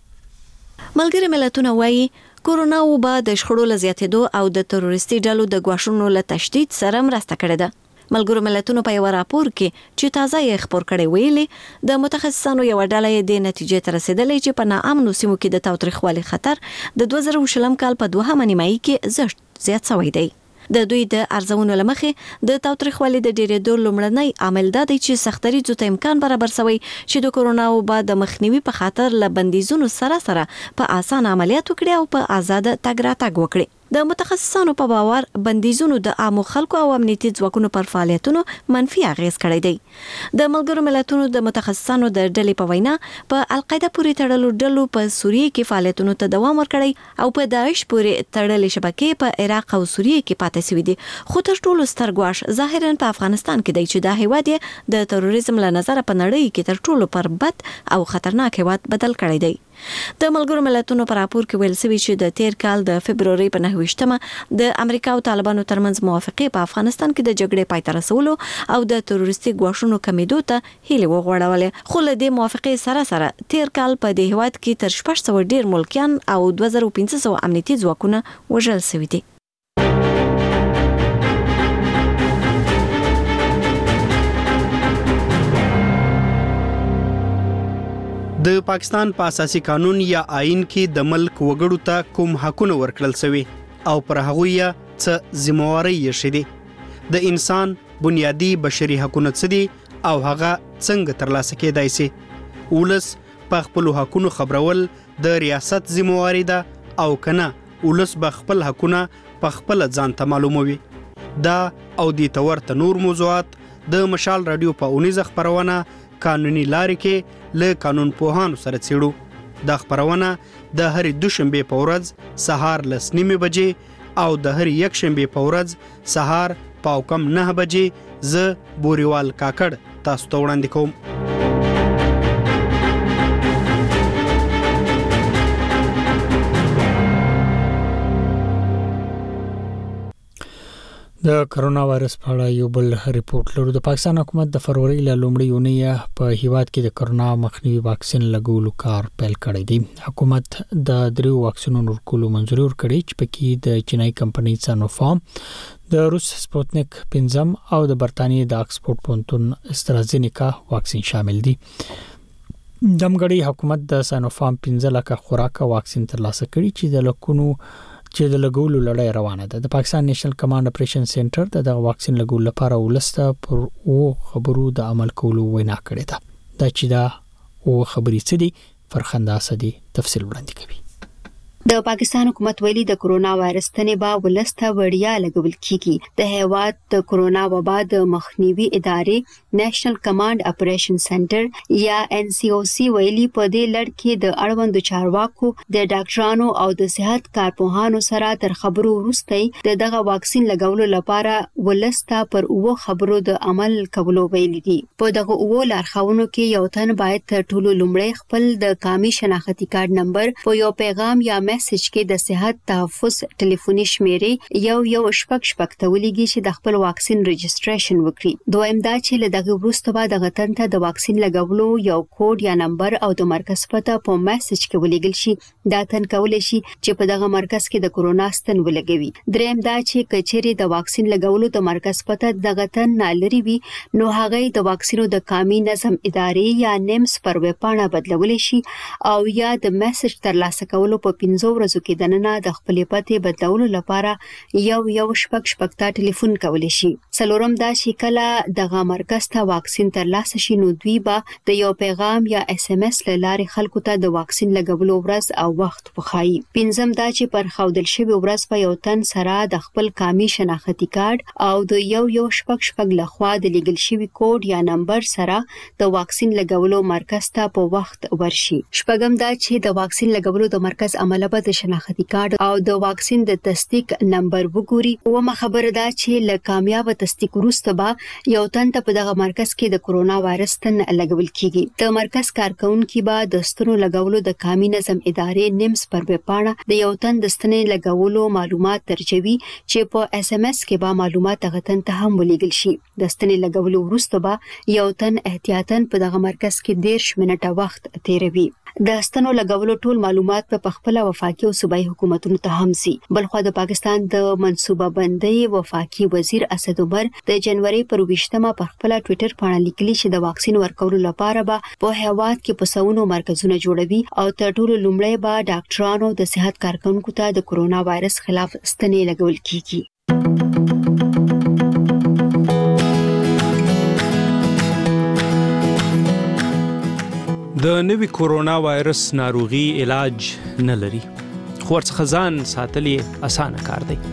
P: ملګری ملتونه وایي کورونا وبا د شخړو لزیاتېدو او د تروریستي ډلو د غواښونو له تشدید سره مرسته کړې ده. ملګرو ملتونو په یو راپور کې چې تازه یې خبر کړی ویلي د متخصصانو یو ډله د نتیجې ته رسیدلې چې په ناامنو سیمو کې د تاوتریخوالي خطر د 2020 کال په 2 نیمایي کې زیات شوی دی. د دوی د ارزونو لمخې د تاوتریخوالي د ډېرېدو لومړنی عامل دا دی چې سختري ته امکان برابر شوی چې د کورونا وبا د مخنیوي په خاطر له بندیزونو سره په آسان عملیات وکړي او په آزاد تګ راتګ وکړي. د متخصصانو په باور بندیزونو د عامو خلکو او امنیتي ځواکونو پر فعالیتونو منفي اغیز کړی دی. د ملګرو ملتونو د متخصصانو د ډلې په وینا په القاعده پورې تړلو ډلو په سوریه کې فعالیتونو ته دوام ورکړی او په داعش پورې تړلې شبکې په عراق او سوریه کې پاتې شوې دي. خو تر ټولو ستر ګواښ ظاهرا په افغانستان کې دی چې دا هیواد د تروریزم له نظر په نړۍ کې تر ټولو پر بد او خطرناک هیواد بدل کړی دی. د ملګرو ملتونو په راپور کې ویل شوی چې د تیر کال د فبرवरी په 9 د امریکا او طالبانو ترمنځ موافقه په افغانستان کې د جګړې پای ته رسولو او د تروریستي غواښونو کمیدو ته هیله وغوړولې. خو له دې موافقه سره تیر کال په دې هیواد کې تر 600 ډیر ملکیان او 2500 امنیتي ځواکونه وژل شوي دي.
Q: د پاکستان په اساسي قانون یا آئین کې د ملک وګړو ته کوم حقونه ورکړل شوی او پر هغه یې څه ذمہواری یې شې د انسان بنیادی بشري حقونه څه دي او هغه څنګه ترلاسه کېدای شي ولس په خپل حقونو خبرول د ریاست ذمہواری ده او کنه ولس به خپل حقونه په خپل ځان ته معلوموي دا او د تورته نور موضوعات د مشال رادیو په اونیزه خبرونه قانوني لارې کې له قانون پوهانو سره څېړو دا خبرونه د هر دوشنبه په ورځ سهار 9:30 بجې او د هر یک شنبه په ورځ سهار 9:30 بجې ز بوريوال کاکړ تاسو ته وړاندې کوم
A: د کرونا وایرس په اړه یو بل ریپورت لرو د پاکستان حکومت د فروری له لومړۍ اونۍ په هیواد کې د کرونا مخنیوي واکسین لګولو کار پیل کړی دی حکومت د دریو واکسینونو ورکولو منځوري ورکړي چې پکې د چینایي کمپنۍ سانوفارم د روس سپوتنیک 5 او د برتانیې د آکسفورد پونتون استرازینیکا واکسین شامل دي دمګړی حکومت د سانوفارم 15 لک خوراک واکسین ترلاسه کړي چې د لکونو چې د لګولو لړۍ روانه ده د پاکستان نېشنل کمانډ اپریشن سنټر د واکسین لګولو لپاره ولسته پر او خبرو د عمل کولو وینا کړې ده دا چې دا او خبرې څه دي فرخنده اسدي تفصیل وړاندې کوي
R: د پاکستان حکومت ویلي د کرونا وایرس تنه با ولسته وړیا لګول کیږي د هیواد د کرونا وبا د مخنیوي ادارې نېشنل کمانډ اپریشن سنټر یا NCOC ویلي په دې لړ کې د اړوند چارواکو د ډاکټرانو او د صحت کارپوهانو سره تر خبرو وروسته دغه واکسین لګولو لپاره ولسته پر او خبرو د عمل کولو ویلي دي په دغه او لارښوونو کې یو تن باید تر ټولو لومړی خپل د قامي شناختی کارت نمبر په یو پیغام یا میسج کې د صحت تحفظ ټلیفوني شمیرې یو شپږ ته ولېږي چې د خپل واکسین ريجستریشن وکړي دویم دا چې له دغه وروسته به د غتن ته د واکسین لګولو یو کوډ یا نمبر او د مرکز پته په میسج کې ولېږل شي دا تن کولای شي چې په دغه مرکز کې د کرونا ستن ولګوي دریم دا چې کچېری د واکسین لګولو د مرکز پته د غتن نالري وي نو هغه د واکسینو د قامي نظم ادارې یا نیمز پر ویب پاڼه بدلول شي او یا د میسج ترلاسه کولو په 15 ورځو کې دننه د خپلې پته بدلولو لپاره یو شپږ ته ټلیفون کولی شي څلورم دا چې کله دغه مرکز ته واکسین ترلاسه شي نو دوی به د یو پیغام یا SMS لارې خلکو ته د واکسین لګولو ورځ او وخت وښایي پنځم دا چې پر خودل شوی ورځ په یو تن سره د خپل قامي شناختی کارت او د یو شپږ لخوا د لیګل شوی کوډ یا نمبر سره د واکسین لګولو مرکز ته په وخت ورشي شپږم دا چې د واکسین لګولو د مرکز عمله به د شناختی کارت او د واکسین د تصدیق نمبر وګوري او خبره ده چې له کامیاب تصدیق وروسته به یو تن ته په دغه مرکز کې د کرونا وایرس تن لګول کیږي د مرکز کارکونکو به د ستنو لګولو د قامي نظم ادارې نیمز پر وپاڼه د یو تن د ستنې لګولو معلومات ترجوي چې په SMS کې به معلومات غتن ته هم ولېږل شي د ستنې لګولو وروسته به یو تن احتیاطاً په دغه مرکز کې 10 منټه وخت تیروي د ستنو لګولو ټول معلومات په خپل وفاقي او صوبایي حکومتونو ته هم سي بلخو د پاکستان د منصوبه بندۍ وفاقي وزیر اسد عمر د جنوري پر 20مه په خپل ټوئیټر باندې لیکلي چې د واکسین ورکولو لپاره به په هیواد کې په سونو مرکزونه جوړوي او تر ټولو لومړی به ډاکټرانو د صحت کارکونکو ته د کرونا وایرس خلاف ستنې لګول کیږي
S: د نوي کورونا وایرس ناروغي علاج نه لري خو ورڅخه ځان ساتل اسانه کار دی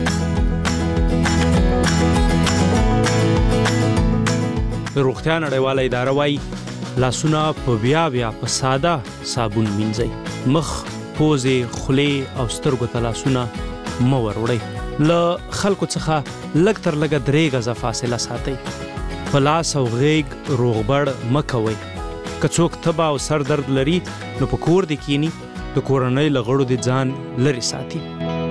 S: روغتیا نړیواله اداره وايي لاسونه په بیا په ساده صابون مینځئ مخ پوزې خولې او سترګو ته لاسونه مه وروړئ له خلکو څخه لږ تر لږه 3 غزه فاصله ساتئ په لاس او غېږ روغبړ مه کوئ که څوک تبه او سر درد لري نو په کور دې کینی د کورنۍ له غړو دې ځان لرې ساتي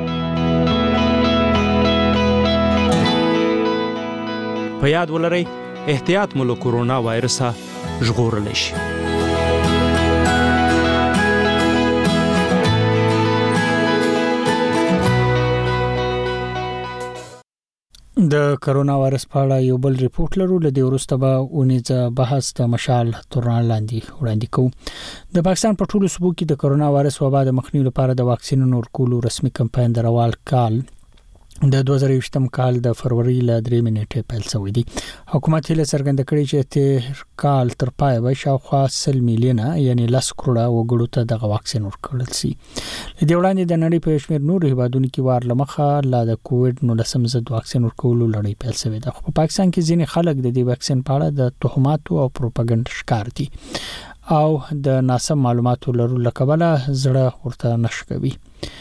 S: په یاد ولرئ احتیاط مو له کرونا وایرسه ژغورلی شي
A: د کرونا وایرس په اړه یو بل ریپورت لرو. لدې وروسته به اونیزه بحث د مشال تورن وړاندې کوو. د پاکستان په ټولو صوبو کې د کرونا وایرس وبا د مخنیوي لپاره د واکسینونو ورکولو رسمي کمپاین د روال کال د 2020م کال د فروری ل 3 نیټې پیل شوی دی. حکومت هله څرګنده کړې چې تیر کال تر پای به شاوخوا 100 میلیونه یعنی 10 کروڑه وګړو ته د واکسین ورکړل شي. د وړاندې د نړۍ په شمیر نور هیوادونو کې وار لمخه لا د کووډ 19 ضد واکسین ورکولو لړۍ پیل شوې ده. په پاکستان کې ځینې خلک د دې واکسین په اړه د تهماتو او پروپاګاندا ښکار دي او د ناسم معلوماتو لرلو لکبله زړه ورته نشکوي.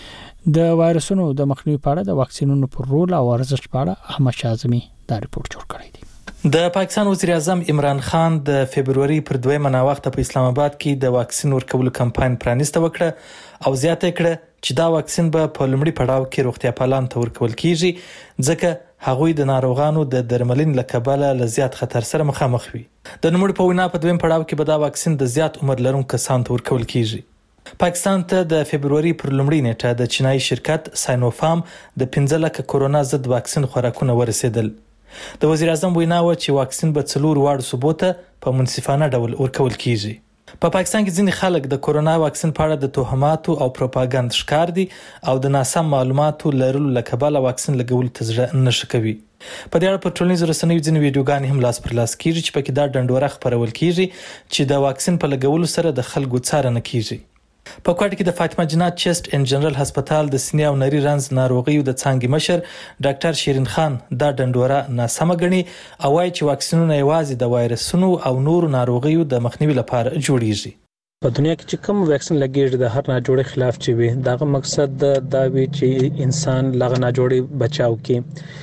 A: د وایرسونو د مخنیوي په اړه د واکسینونو پر رول او ارزښت په اړه احمد شازمی دا ریپورت جوړ کړی دی.
T: د پاکستان وزیر اعظم عمران خان د فبرवरी پر 2 مناوخته په اسلام آباد کې د واکسین ورکولو کمپاین پرانیسته وکړه او زیاته کړه چې دا واکسین به په لومړي پړاو کې روغتیا پالان ته ورکول کیږي ځکه هغوی د ناروغانو د درملین لکبله له زیات خطر سره مخامخ وي. د نوموړي په وینا په دویم پړاو کې به دا واکسین د زیات عمر لرونکو کسانو ته ورکول کیږي. پاکستان ته د فبرवरी پر لومړۍ نیټه د چینایي شرکت ساینوفارم د 15 لک کورونا ضد واکسین خوراکونه ورسېدل. د وزیر اعظم وینا و چې واکسین به 4 واړو صوبو ته په منصفانه ډول ورکول کیږي. په پاکستان کې ځینې خلک د کورونا واکسین په اړه د تهماتو او پروپاګاندا ښکار دي او د ناسم معلوماتو لرلو لکبله واکسین لګول ته زړه نه شکوي. په دې اړه په ټولنیزو رسنیو ځینې ویډیوګانې هم لاس پر لاس کیږي چې پکې دا ډنډوره خبرول کیږي چې د واکسین په لګولو سره د خلکو څارنه کیږي. په کوټه کې د فاطمه جنات چیسټ ان جنرال هسپتال د سینې او نري رنز ناروغیو د څانګې مشر ډاکټر شیرین خان دا ډنډوره ناسمه ګڼي او وايي چې واکسینونه یوازې د وایرسونو او نورو ناروغیو د مخنیوي لپاره جوړیږي.
U: په دنیا کې چې کوم واکسین لګیږي د هر ناجوړي خلاف چې وي داغه مقصد دا وی چې انسان لغه ناجوړي بچاو کې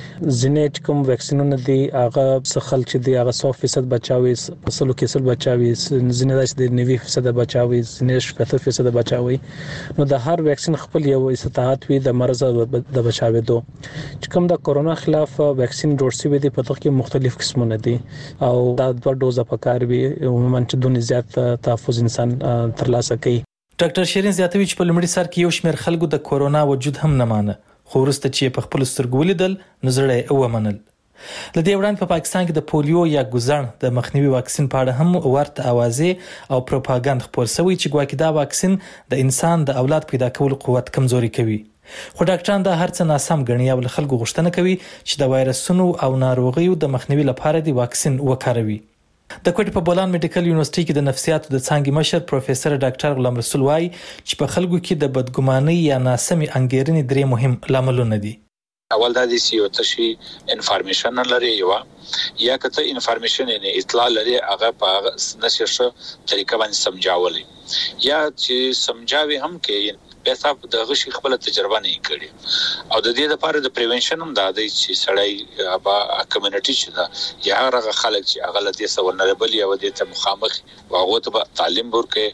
U: ځینې کوم واکسینونه دي هغه څخل چې دی هغه 100% بچاوي 100% بچاوي ځینې داسې د 90% بچاوي ځینې 70% بچاوي. نو د هر واکسین خپل یو استطاعت وي د مرز د بچاوي دو چې کوم د کورونا خلاف واکسین جوړ شوی دی په دغه کې مختلف قسمونه دي او دا 2 ډوزه پکار وي عموما چې دونه زیات تحفظ انسان ترلاسه کوي.
T: ډاکټر شیرین زیاتوي چې په لومړي سر کې یو شمېر خلکو د کورونا وجود هم نه مانه خو وروسته چې په خپل سترګو ولیدل نو زړه یې ومنل. لدې وړاندې په پاکستان کې د پولیو یا ګوزڼ د مخنیوي واکسین په اړه هم ورته اوازې او پروپاګاندا خپور شوی چې ګواکې دا واکسین د انسان د اولاد پیدا کولو قوت کمزوري کوي. خو ډاکټران دا هرڅه ناسم ګڼي او خلکو غوښتنه کوي چې د وایرسونو او ناروغیو د مخنیوي لپاره د واکسین وکاروي. د کوټې په بولان میډیکل یونیورسيټي کې د نفسیاتو د څانګې مشر پروفیسور ډاکټر غلام رسول وايي چې په خلکو کې د بدګمانۍ یا ناسمې انګیرنې 3 مهم لاملونه دي.
V: اول دا دي چې یو تشي انفارمیشن لري یا کته انفارمیشن نه اطلاع لري هغه په نششه طریقه باندې سمجاولي یا چې سمجاوي هم کې به صاحب د غشي خپل تجربه نه کړي او د دې لپاره د پریونشن هم دا دی چې سړی با کمیونټي چې دا یا هغه خلک چې هغه له دې سره ولنربل یا د ته مخامخ واغو ته تعلیم ورکې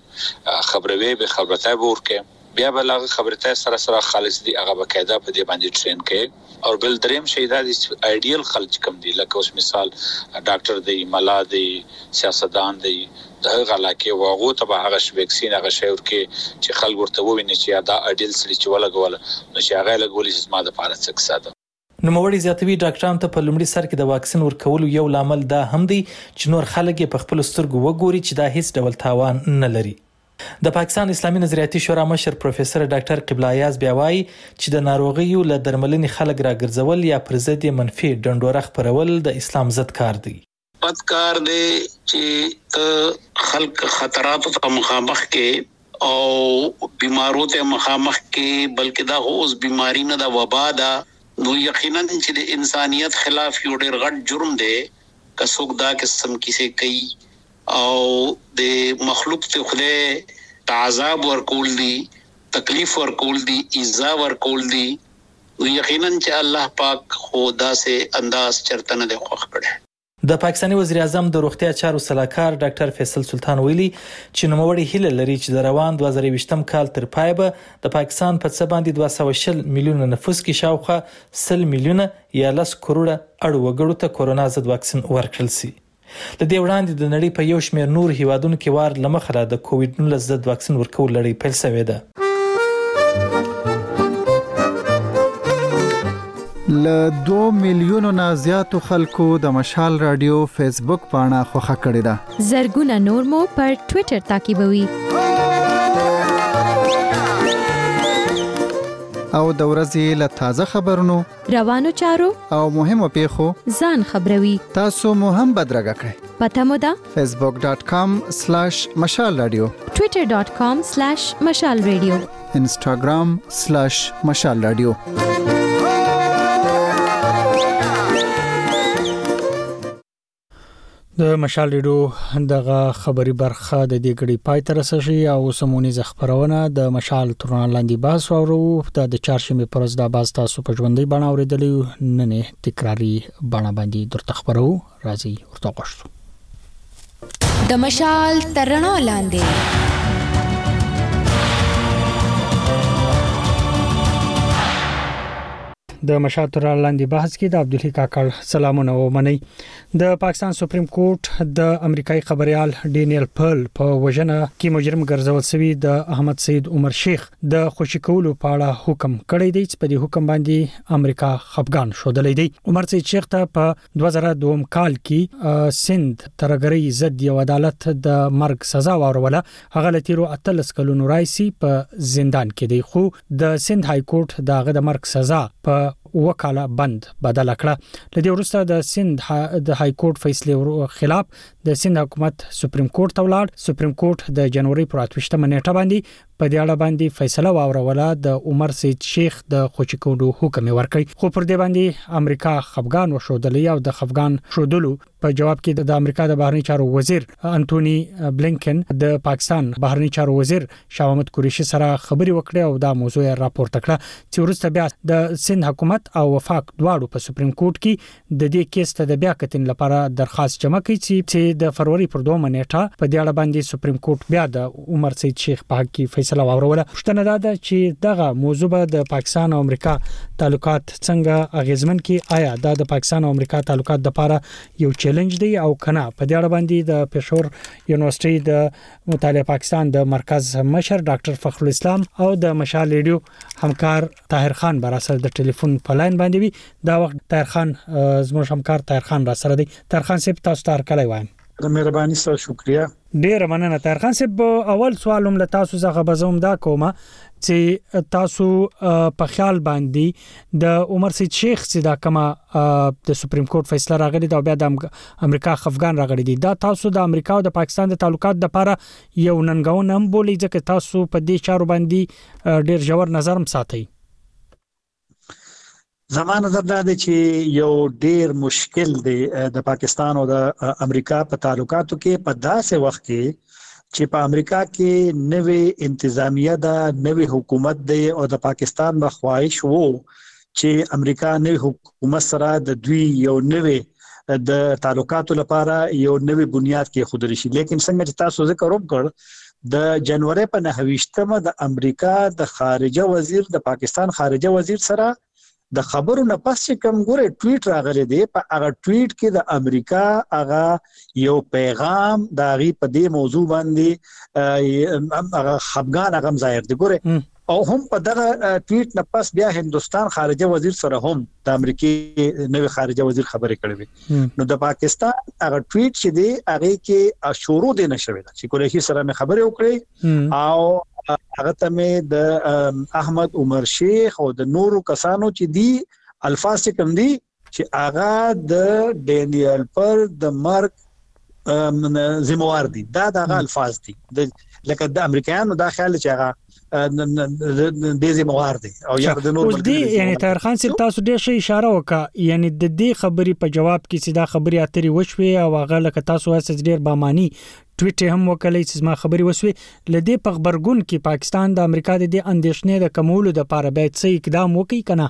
V: خبروي به خبرته ورکې بیا بلغه خبرته سره خالص دي هغه بقاعده په دې باندې ټرین کې او بل دریم شي دا د ایډیل خلک کم دي لکه اوس مثال ډاکټر دی ملا دی سیاستدان دی دغه علاقه واغو ته هغه ویکسین هغه شی ورکې چې خلک ورته وویني چې دا ایډیل سړي چې ولګول نو چې هغه لګولې چې ما د پاره څه ساده.
T: نو موړي زیاتوي ډاکټران ته په لومړي سر کې د واکسین ورکولو یو لامل دا هم دی چې نور خلک په خپل سترګو وګوري چې دا هیڅ ډول تاوان نه لري. د پاکستان اسلامي نظریاتي شورا مشر پروفیسور ډاکټر قبله ایاز بیا وایي چې د ناروغیو له درملنې خلک راګرځول یا پر ضد منفي ډنډوره خپرول د اسلام ضد کار دی.
W: بدکار دی چې خلک خطراتو ته مخامخ کې او بیمارو ته مخامخ کې بلکې دا اوس بیماری نه د وبا دا نو یقینا چې د انسانيت خلاف یو ډېر غټ جرم دی که څوک دا قسم کیسه کوي او د مخلوق ته خدای تعذاب ورکول دي تکلیف ورکول دي ایذا ورکول دي یقینا چې الله پاک خدا سے انداز چرته نه خوښ کړي.
T: د پاکستاني وزیر اعظم د روغتیا چارو صلاحکار ډاکټر فیصل سلطان ویلي چې نوموړي هیله لري چې د روان 2020م کال تر پای به د پاکستان په څه باندې 220 میلیونه نفوس کې شاوخوا 100 میلیونه یا 10 کروڑه اړ وګړو ته کورونا ضد واکسین ورکړل شي. لدې وړاندې د نړۍ په یو شمېر نور هیوادونو کې وار لمخه د کووډ 19 ضد واکسین ورکول لړۍ پیل شوې ده.
E: ل 2 میلیونو نه زیاتو خلکو د مشال رادیو فیسبوک پاڼه خوښه کړې ده.
I: زرګونه نور مو پر ټوئیټر تعقیبوي.
E: او د ورځې له تازه خبرونو،
I: روانو چارو
E: او مهمو پیښو
I: ځان خبروي.
E: تاسو مو هم بدرګه کړئ.
I: پته مو ده
E: facebook.com/مشال رادیو،
I: twitter.com/مشال رادیو،
E: instagram/مشال رادیو.
A: د مشال ریډیو دغه خبري برخه د دې غړي پای تر رسېږي او سمونی زخبرونه د مشال ترونه لاندې باس اورو د چهارشنبه پرز د باز تاسو په ژوندۍ بڼه اوریدلی نه تکراری بڼه باندې درته خبرو راځي ورته غوښتو.
I: د مشال ترونه لاندې
A: د مشاتره لاندې بحث کې د عبدالحی کاکړ سلامونه ومني. د پاکستان سپریم کورټ د امریکایي خبريال ډینیل پل په وژنه کې مجرم ګرځول شوی د احمد سید عمر شیخ د خوشی کولو په اړه حکم کړی دی چې په دې حکم باندې امریکا خفقان شودلې دی. عمر سید شیخ ته په 2002 کال کې سند ترګری ضد یو عدالت د مرګ سزا وروله. هغه لتیرو 13 کلونو راځي په زندان کې دی، خو د سند های کورټ دغه د مرګ سزا په وکاله بند بدل کړه. لدې وروسته د سند د های کورټ فیصله خلاف د سند حکومت سپریم کورټ ته ولاړ. سپریم کورټ د جنوري پر 28 نیټه باندې په دې اړه باندې فیصله واوروله. د عمر سید شیخ د خوشی کولو حکم ورکړ، خو پر دې باندې امریکا خفقان وشودلې او د خفقان شودلو په جواب کې د امریکا د بهرنی چارو وزیر انټونی بلینکن د پاکستان بهرنی چارو وزیر شاه محمود قریشي سره خبري وکړه او دا موضوع راپورته کړه چې وروسته بیا د سند حکومت او وفاق دواړو په سپریم کورټ کې د دې کیس ته د بیا کتن لپاره درخواست جمع کړي چې د فروری پر 2 نیټه په دې اړه باندې سپریم کورټ بیا د عمر سید شیخ په حق کې فیصله وروله. پښتنه ده چې دغه موضوع د پاکستان او امریکا تعلقات څنګه اغیزمن کې، آیا دا د پاکستان او امریکا تعلقات لپاره یو چیلنج دی او کنه. په دې اړه باندې د پېښور یونیورسيټي د مطالعه پاکستان د مرکز مشر ډاکټر فخر الاسلام او د مشال ریډیو همکار طاهر خان براسره د ټلیفون په لاین باندې وي. دا وخت طاهر خان زموږ همکار طاهر خان را سره دی. طاهر خان صاحب تاسو ته کله وایم.
F: مهرباني سره شکریا.
A: ډیر مننه طاهر خان صاحب. اول سوال هم له تاسو څخه بزوم دا کومه چې تاسو په خیال باندې د عمر سید شیخ چې دا کما د سپریم کورټ فیصله راغلی دا بیا د امریکا خفقان راغلی دی، دا تاسو د امریکا او د پاکستان د تعلقات لپاره یو ننګون هم بولی ځکه تاسو په دې چارو باندې ډیر ژور نظر هم ساتي.
F: زمانه زده ده چې یو ډیر مشکل دی د پاکستان او د امریکا په تعلقاتو کې په داسې وخت کې چې په امریکا کې نوې انتظامیه ده، نوې حکومت دی او د پاکستان په خواهش وو چې امریکا نوې حکومت سره د دوی یو نوې د تعلقاتو لپاره یو نوې بنیاد کې خودري شي. لیکن څنګه چې تاسو ذکر وکړ د جنوري په 29مه د امریکا د خارجه وزیر د پاکستان خارجه وزیر سره د خبرو نه پس چې کوم ګوره ټویټ راغلی دی، په هغه ټویټ کې د امریکا هغه یو پیغام د غي په دې موضوع باندې هغه خفقان هغه ظاهر دی ګوره. او هم په دغه ټویټ نه پس بیا هندستان خارجه وزیر سره هم د امریکای نوې خارجه وزیر خبرې کړې وي. نو د پاکستان هغه ټویټ چې دی هغه کې شروع دی نشوي چې قریشي سره مې خبرې وکړې او هغه ته مې د احمد عمر شیخ او د نورو کسانو چې دی الفاظ کوم دي چې هغه د ډینیل پر د مرګ ذمہوار دي. دا دغه الفاظ دي لکه د امریکایانو دا خیال چې هغه د ذمہوار دي او یا د نور
A: دي. یعنی طاهر خان صاحب تاسو ډېر شي اشاره وکړه، یعنی د دې خبرې په جواب کې چې دا خبرې اترې وشوي او هغه لکه تاسو واسه ډېر بامانی ټویټ هم وکړي چې ما خبري وسوي لدې په خبرګون کې پاکستان د امریکا د دې اندیشنې د کمولو لپاره باید څه اقدام وکړي کنه.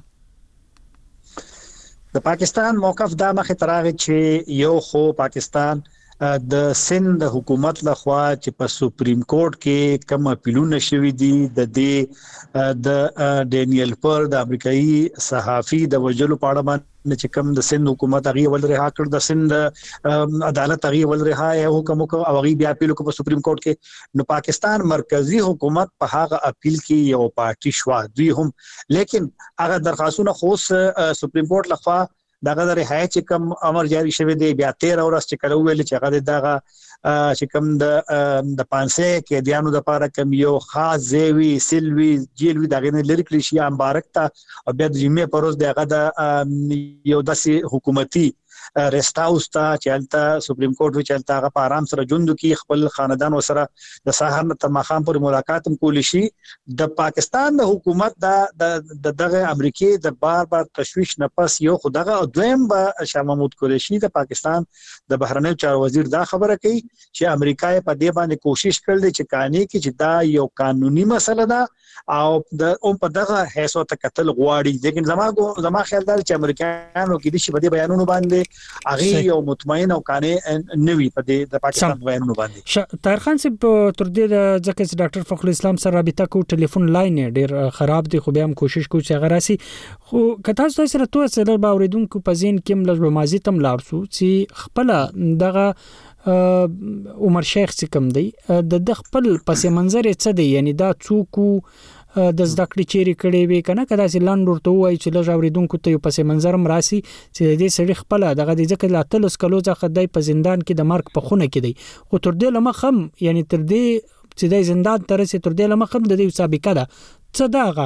F: د پاکستان موقف دا مخه تراغه چې یو خو پاکستان د سند حکومت لخوا چې په سپریم کورټ کې کوم اپیلونه شوي دي د ډینیل پر د امریکایي صحافي د وجلو په اړه باندې چې کوم د سند حکومت هغه ول رها کړ د سند عدالت هغه ول رها حکم او هغه بیا اپیل کو په سپریم کورټ کې نو پاکستان مرکزی حکومت په هغه اپیل کې یو پارټي شو دوی هم لیکن هغه درخواستونه خو سپریم کورټ لخوا دغه د رهایی چې کوم امر جاری شوی دی بیا 13 ورځ چې کله ویل چې هغه دغه چې کوم د پانسه کې دیانو د پاره کوم یو خاص زیوی سلوی جیلوی دغه نه لری کلی شي امبارک ته او بیا د جمعې پروز دغه د یو داسې حکومتي ریسټ هاوس ته چلته سپریم کورټ وی چلته هغه په آرام سره ژوند کی خپل خاندان وسره د سحر نه تر مخام پر ملاقات هم کول شي د پاکستان د حکومت د دغه امریکای د بار تشویش نه پس یو خدغه دویم به شاه محمود قریشي د پاکستان د بهرنیو چارو وزیر دا خبره کوي چې امریکای په دې باندې کوشش کړل چې کانی کې چې دا یو قانوني مسله ده او د په دغه هیڅ ته قتل غواړي لیکن زما خیال دی چې امریکایانو کې د شی په بیانونو باندې هغه یو مطمئن او کانه نوی په د پاکستان بیانونو باندې
A: طاهر خان صاحب تر دې ځکه چې ډاکټر فخر الاسلام سره رابطه کو ټلیفون لاین ډیر خراب دی خو بیا هم کوشش کوو چې هغه راسي خو کته تاسو سره تو سره باوریدونکو په زین کې ملږ مازی تم لارسو چې خپل دغه عمر شیخ څخه دی د خپل پس منظر څه دی یعنی دا څوک د زده کړې چیرې کړې وي کنه کدا چې لاند ورته وای چې لږ اوریدونکو ته په سي منظر مراسي چې دې سړي خپل دغه د ځکه لا تلس کلو ځخه دای په زندان کې د مرګ په خونه کې دی خو تر دې لمخم یعنی تر دې چې د زندان تر سي تر دې لمخم د دې سابقه ده څه داغه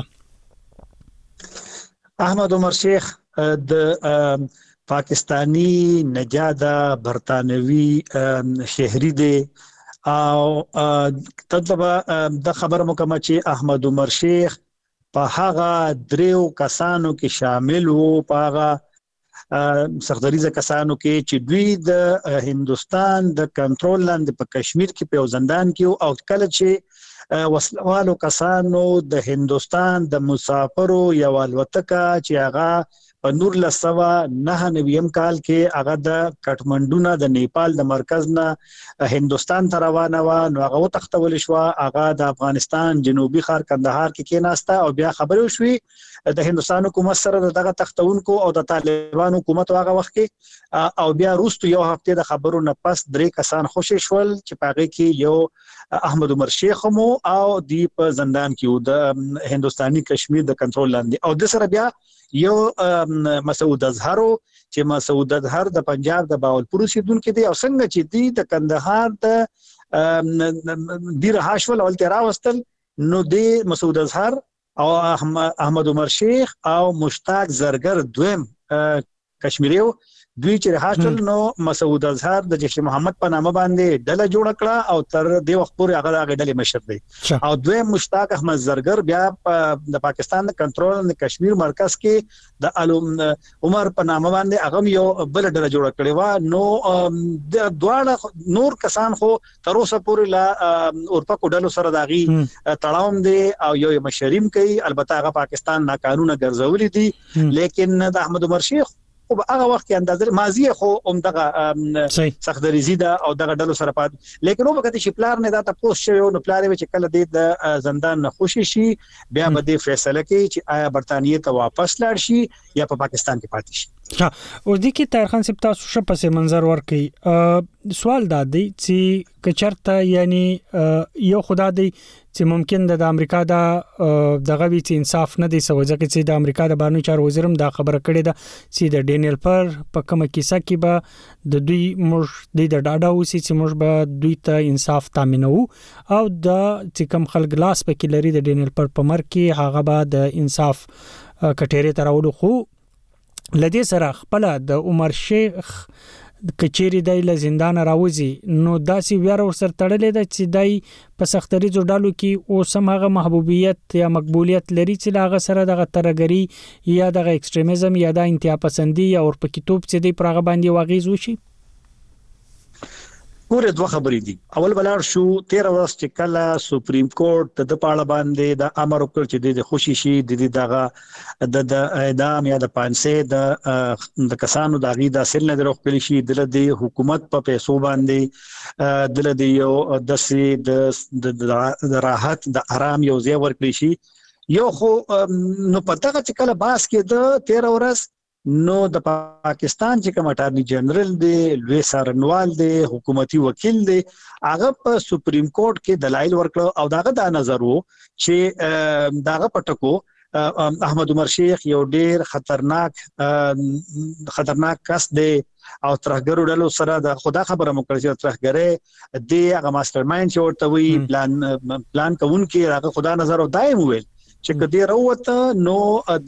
F: احمد عمر شیخ د پاکستانی نجاده برتانوي شهري دی او تطلبه د خبر مکمل چې احمد عمر شیخ په هغه دریو کسانو کې شامل وو په هغه سختریزه کسانو کې چې دوی د هندستان د کنټرول لاندې په کشمیر کې په زندان کې او کله چې وسلوالو کسانو د هندستان د مسافرو یو الوتکه چې هغه په 1999 کال کې هغه د کټمنډو نه د نیپال د مرکز نه هندستان ته روانه و نو هغه تختول شو هغه د افغانستان جنوبي ښار کندهار کې کېناسته او بیا خبرو شوې د هندستان حکومت سره دغه تختونکو او د طالبان حکومت هغه وخت کې او بیا روستو یو هفته د خبرو نه پس درې کسان خوشی شول چې پاغه کې یو احمد عمر شیخ مو او دی په زندان کې د هندستاني کشمیر د کنټرول لاندې او د سره بیا یو مسعود اظهر چې مسعود اظهر د پنجاب د باولپور اوسیدونکو دی او څنګه چې دی د کندهار د ډیر هاشول اول تیرا وستل نو دی مسعود اظهر او احمد عمر شیخ او مشتاق زرګر دویم کشمیریو دوی چې هاشل نو مسعود اظهر د جیش محمد په نامه باندې ډله جوړ کړه او تر دې وخت پورې هغه ډلې مشر دی او دویم مشتاق احمد زرګر بیا د پاکستان د کنټرول د کشمیر مرکز کې د عمر په نامه باندې هغه یو بل ډله جوړ کړي و نو د دواړه نور کسان خو تر اوسه پورې لا اورپکو ډلو سره داغي تړاوم دي او یو مشریم کوي البته هغه پاکستان ناقانونه ګرځولې دي لیکن د احمد عمر شیخ او هغه وخت کې اندازه ماضی خو دغه سختریزي ده او دغه ډلو سره پات لیکن وو وخت چې پلان نه دا تاسو شوی نو پلان چې کله د زندان نه خوشي شي بیا به د فیصله کوي چې آیا برتانیې ته واپس لاړ شي یا په پاکستان کې پاتې شي
A: او د کې طاهر خان صاحب تاسو شپه پس منظر ورکي سوال دا دی چې کچرته یعنی یو خدا دی چې ممکن د امریکا دغه وی چې انصاف نه دی سوځه کې چې د امریکا د بهرنیو چارو وزیرم دا خبره کړې ده چې د ډینیل پر په کومه کیسه کې به د دوی موږ د ډاډا اوسې چې موږ به دوی ته انصاف تامینو او د چې کوم خلک لاس پکې لري د ډینیل پر په مر کې هغه به د انصاف کټيري تراولو خو لدې سره خپل د عمر شیخ کچيري دای له زندان راوځي نو داسې ویار ورسره تړلې ده چې دای په سختري جوړالو کې او سمغه محبوبیت یا مقبولیت لري چې لاغه سره دغه ترګری یا دغه ایکستریمizm یا د انتها پسندي یا ور په کتاب چې دی پرغه باندې واغیز وشي
F: ګوره دوه خبرې دي. اول بلار شو 13 ورځ چې کله سپریم کورټ د پاړه باندې د امر وکړ چې د خوشي شي د اعدام یا د پانسه د کسانو د غیدا سل نه دروخ شي د حکومت په پیسو باندې د یو د راحت د آرام یو ځای ورکړي شي. یو خو نو پتاګه چې کله باس کې د 13 ورځ نو د پاکستان چې کوم اټارنی جنرال دی لوی سارنوال دی حکومتي وکیل دی هغه په سپریم کورټ کې دلایل ورکړ او داغه د نظر وو چې داغه پټکو احمد عمر شیخ یو ډیر خطرناک کس دی او ترهګرو ډلو سره د خدا خبره مو کړی چې ترهګره دی هغه ماستر مایند چې ورته وی پلان کوونکی هغه خدا نظر او دایم ویل چې کدی راوته نو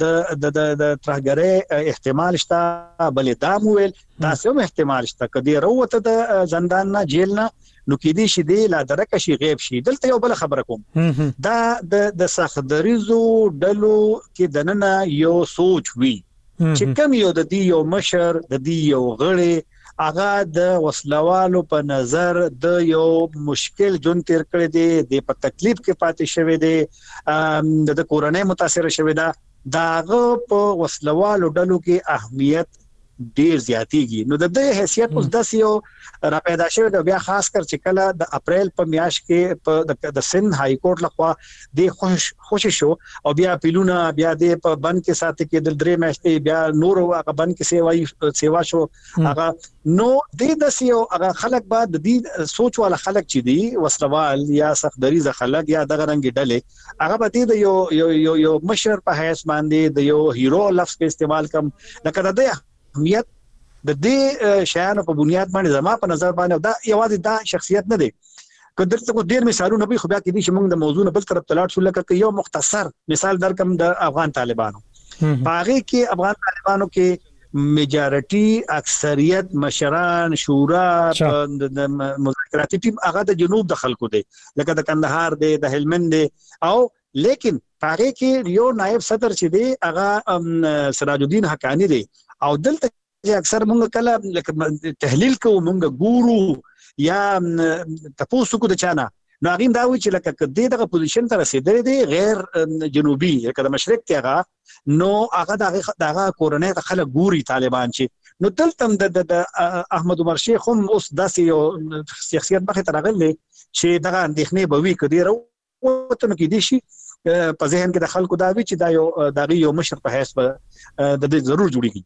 F: د ترهګره احتمال شته بلې دام ویل تاسو هم احتمال شته کدی راوته د زندان نه جیل نه نو کې دي شي دی لا درکه شي غیب شي. دلته یو بل خبره کوم دا د سخدریزو ډلو کې دننه یو سوچ وی چې کوم یو د دې یو مشر د دې یو غړي هغه د وسلوالو په نظر د یو مشکل جون تیر کړی دی د په تکلیف کې پاتې شوی دی د کورنۍ متاثر شوی دا داغه په وسلوالو ډلو کې اهمیت ډیر زیاتیږي. نو د دې حیثیت اوس د سیو را پیدا شوی د بیا خاص کر چې کله د اپریل په میاشت کې په د سند های کورټ لخوا د خوشی شو او بیا پیلونه بیا د په بند کې ساتي کې د درې میاشتې بیا نور هغه بند کې سیوا شو هغه نو د سیو هغه خلک بعد د دې سوچ والا خلک چې دی وسلوال یا سخدریزه خلک یا دغه رنګ ډلې هغه به د یو مشر په حیث باندې د یو هیرو لفظ په استعمال کم لکه د اهمیت د دې شیانو په بنیاد باندې زما په نظر باندې دا یوازې دا شخصیت نه دی. کله کو ډیر مثالونه به خو بیا کې دي چې موږ د موضوع نه بل طرف تلاړ شو لکه یو مختصر مثال درکم د افغان طالبانو باغې کې افغان طالبانو کې میجارټي اکثریت مشران شورا د مذاکراتي ټیم هغه د جنوب د خلکو دی لکه د کندهار دی د هلمند دی او لیکن باغې کې یو نائب صدر چې دی هغه سراج الدین حقانی دی او دلته اکثر مونږ کله تحلیل کوو مونږ ګورو یا تاسو کو د چانه نو هغه دا وی چې لکه دغه پوزیشن ته رسیدل دي غیر جنوبي لکه د مشرق ته نو هغه دغه کورنۍ د خلک ګوري طالبان چې نو دلته د احمد عمر شیخ هم اوس داسې یو شخصیت مخه ترغلې چې دغه اندېښنې به وی کډیرو وته نو کې دي شي په ذهن کې د خلکو دا وی چې دا یو مشر په حیث د دې ضرور جوړیږي.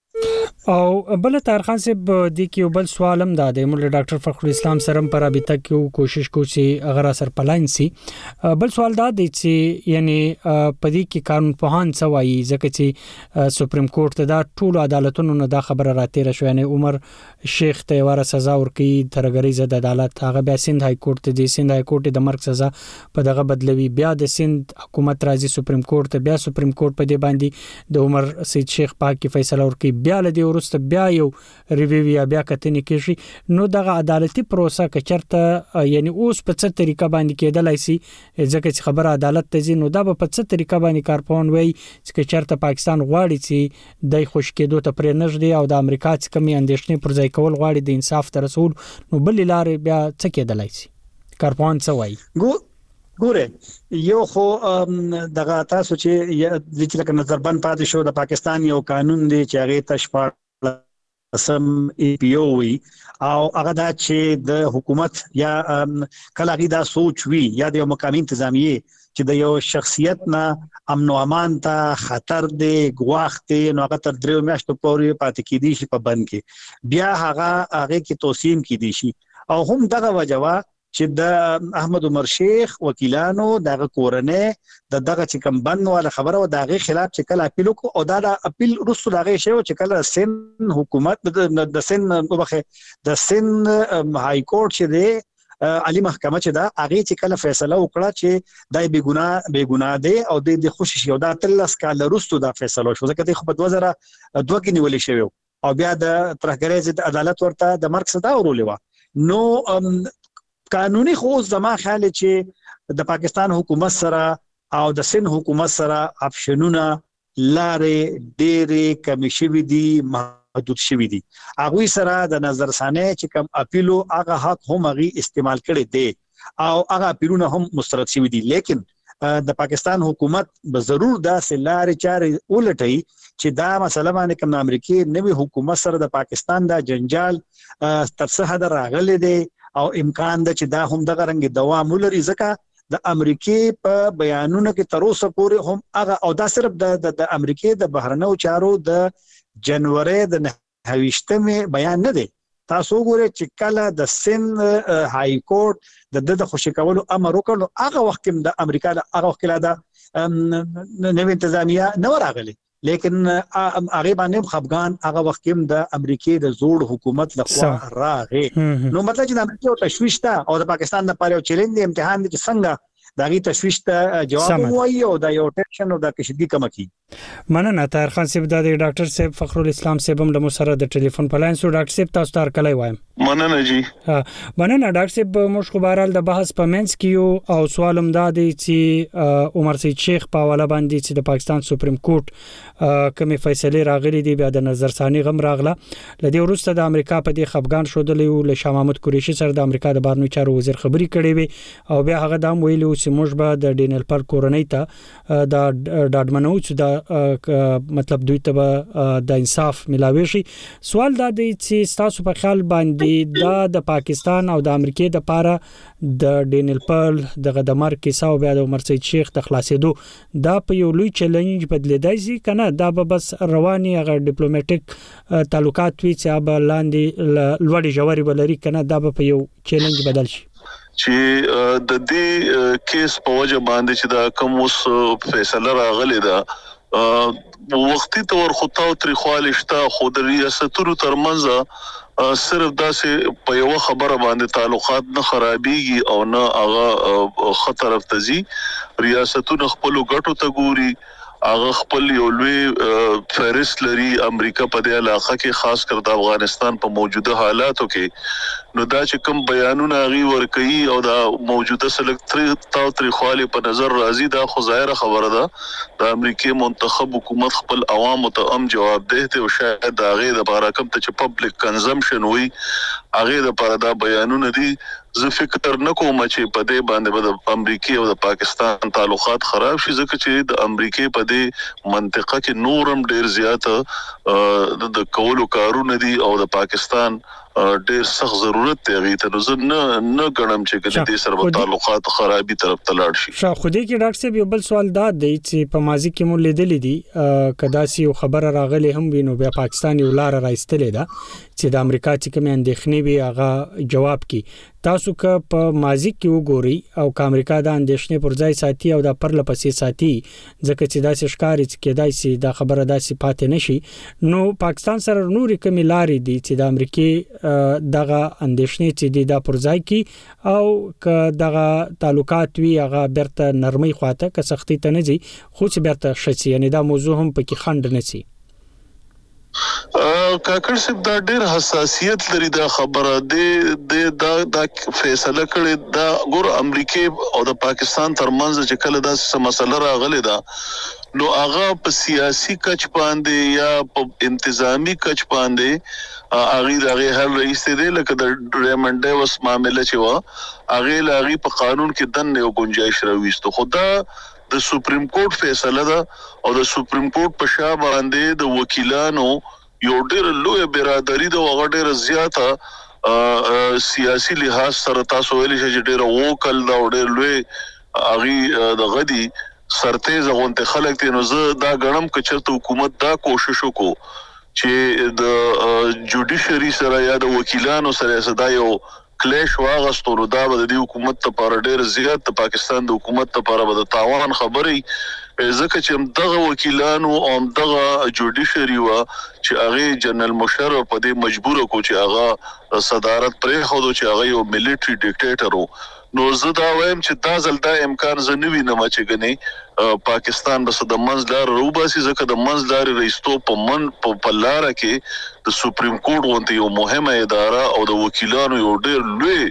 A: او بل طاهر صاحب د کیو بل سوالم دا د مولا ډاکټر فخر الاسلام سرم پر ابته کې کوشش کوي اگر اثر پلاین سي بل سوال دا دی چې یعنی پدې کې قانون پوهان سوایي ځکه چې سپریم کورټ ته دا ټول عدالتونو نه دا خبره راته را شو یعنی عمر شیخ ته واره سزا ورکړي ترګریزه د عدالت هغه بیا سند های کورټ ته دي سند های کورټ د مرګ سزا په دغه بدلوي بیا د سند حکومت راځي سپریم کورټ ته بیا سپریم کورټ په دې باندې د عمر سید شیخ پاک فیصله ورکړي بیا له ورسته بیا یو ریویو یا بیا کتنې کیږي نو دغه عدالتي پروسه کچرته یعنی اوس په څه طریقه باندې کېدلای شي ځکه چې خبره عدالت ته ځي نو دا په څه طریقه باندې کارپون وي چې چرته پاکستان غواړي چې د خوش کېدو ته پرې نږدې او د امریکا چې کمی اندېښنې پر ځای کول غواړي د انصاف تر رسول نو بل لارې بیا څه کېدلای شي کارپون څه وایي
F: ګوره یو خو دغه تاسو چې لکه نظربند پاتې شو د پاکستان یو قانون دی چې هغه تشپاړ سم ای پی او وی او هغه دا چې د حکومت یا کله غیدا سوچ وی یا د مقامی انتظامیه چې د یو شخصیت نه امن او امان ته خطر دی غواخت نو هغه تر 3 میاشتو پورې پاتې کیدی شي په بند کې بیا هغه کې توسیم کیدی شي او هم دغه وجوه چې د احمد عمر شیخ وکیلانو دغه کورنۍ دغه چې کم بند ولا خبره و دغه خلاف چې کله اپیل کو او دا اپیل رسو دغه شی چې کله سن حکومت د سن د سن های کورټ چې دی علی محکمه چې دا هغه چې کله فیصله وکړه چې دای بیګناه دی او د خوشی او دا تلس کال رسو دا فیصله شو ځکه خو په 2002 کې نیولې شوی او بیا د ترهګریز عدالت ورته د مرګ صدا ورولې و نو قانوني خو زما خیال چې د پاکستان حکومت سره او د سند حکومت سره اپشنونه لارې ډېرې کمی شوي دي محدود شوی دي. هغه سره د نظرثانه چې کوم اپیلو هغه حق هم غي استعمال کړي دي او هغه اپیلونه هم مسترد شوی دي. لیکن د پاکستان حکومت به ضرور دا سلاري چاري ولټي چې دا مسله باندې کوم امریکای نوې حکومت سره د پاکستان دا جنجال تر څه حد راغلي دي او امکان ده چې دا هم دغه رنګ دوام ولري. ځکه د امریکای په بیانونو کې تر اوسه پورې هم هغه او دا صرف د امریکای د بهرنیو چارو د جنوري د 28مې بیان نه دی. تاسو ګورئ چې کله د سند های کورټ د خوشی کولو امر وکړ هغه وخت کې د امریکا هغه وخت کې دا نوې انتظامیه نه راغلي. لیکن هغه باندې خفغان هغه وخت کې د امریکای د زوړ حکومت لخوا راغی. نو مطلب چې د امریکا تشویش ته او د پاکستان لپاره یو چیلنج دی، امتحان دی چې څنګه دغه تشویش ته جواب وایي او د یو ټینشن او د کشیدګي کم کی.
A: مننه طاهر خان صاحب، د ډاکټر صاحب فخر الاسلام صاحب هم له مسره د ټلیفون په لاین سو. ډاکټر صاحب تاسو ته کله وایم؟
C: مننه جی.
A: مننه ډاکټر صاحب، موږ خو بهرال د بحث په منځ کې یو او سوال هم دا دی چې عمر سید شیخ په حواله باندې چې د پاکستان سپریم کورټ کومې فیصله راغلي دی بیا د نظرثاني غم راغله. لدی وروسته د امریکا په دې خفغان شودلې او له شاه محمود قریشي سره د امریکا د بهرنیو چارو وزیر خبري کړې وي او بیا هغه دا ویلو چې موږ به د ډینل پر کورنۍ ته د ډاډمنو چې د مطلب دوی ته د انصاف ملاوي شي. سوال دا دی چې تاسو په خیال باندې د پاکستان او د امریکای د لپاره د ډینل پر د غدمر کیسه او بیا د عمر سید شیخ د خلاصېدو دا په یو لوی چیلنج بدلیدای شي کنه؟ دا به بس رواني هغه ډیپلوماټیک تعلقات وي چې به لاندې لوړی جوړي ولري کنه؟ دا به په یو چیلنج بدل شي
C: چې د دې کیس په وجه باندې چې دا کوم اوس فیصله راغلی دا وختي تور خطاو تاریخوالشته خو د ریاستونو ترمنځ صرف داسې په یو خبره باندې تعلقات نه خرابيږي او نه هغه خطر افتزي. ریاستونو خپل ګټو ته ګوري، هغه خپل یو لوی فهرست لري امریکا په دې علاقه کې، خاص کر د افغانستان په موجوده حالاتو کې. نو دا چې کوم بیانونه غي ورکوي او دا موجوده سلک تاریخوالي په نظر راځي، دا خو ظاهره خبره ده د امریکای منتخب حکومت خپل عوام ته جواب ده او شاید دا غي د لپاره کوم ته چې پبلک کنزمپشن وي هغه د لپاره دا بیانونه دي. زه فکر نه کوم چې په دې باندې د امریکای او د پاکستان تعلقات خراب شي، ځکه چې د امریکای په دې منطقه کې نورم ډیر زیات د کولو کارونه دي او د پاکستان ډیر سخت ضرورت دی غي ته. نو نه غنم چې کله دې سره تعلقات خرابي طرف ته لاړ شي.
A: خو دې کې ډاکټر صاحب یو بل سوال دا دی چې په ماضي کې مونږ لیدلې دي کداسي خبره راغلي هم وینو بیا پاکستان یو لار راځتلې ده چې د امریکا چې کوم اندېښنې وي هغه جواب کی. تاسو که په ماضي کې وګوري او که امریکا د اندېښنې پر ځای ساتي او د پرلپسې ساتي ځکه چې داسې ښکاري چې کېدای شي دا خبره داسې پاتې نشي، نو پاکستان سره نورې کومې لارې دي چې د امریکای دغه اندېښنې چې دی دا پر ځای کی او که دغه تعلقات وي هغه برته نرمي خواته که سختي ته نه ځي خو چې برته شي، یعنی دا موضوع هم پکې خند نه سي.
C: کاکړ صاحب دا ډېر حساسیت لري دا خبره د فیصله کړي دا ګور امریکای او د پاکستان ترمنځ چې کله دا مسله راغله دا نو هغه په سیاسي کچ باندې یا په انتظامی کچ باندې هغه هر رئیس دی لکه د ریمنډ ډیوس معاملې چې وا هغه په قانون کې دنه یو گنجائش راويستو. خدا د سپریم کورټ فیصله ده او د سپریم کورټ په شا باندې د وکیلانو یو ډېر لوی برادری د وغه ډېر زیاته سیاسي لحاظ سره تاسو ویل شي چې ډېر وکل دا ډېر لوی اغي د غدي سرتیز غونته خلک ته. نو زه دا غنم کچته حکومت دا کوشش وکړو چې د جوډیشري سره یا د وکیلانو سره صدا یو کلیش واغستو. نو دا به د حکومت لپاره ډېر زیات د پاکستان د حکومت لپاره به د تاوان خبري، ځکه چې دغه وکیلانو او دغه جوډیشري وا چې هغه جنرال مشرف په دې مجبور کو چې هغه صدارت پرې خو چې هغه یو ملټری ډیکټیټر وو. نو زه دا وایم چې دا ځل دا امکان زه نه وینم چې غني پاکستان بس د منځلار روباسي، ځکه د منځلار رئیستو په لار کې د سپریم کورټ غونډه یو مهمه اداره او د وکیلانو یو ډېر لوی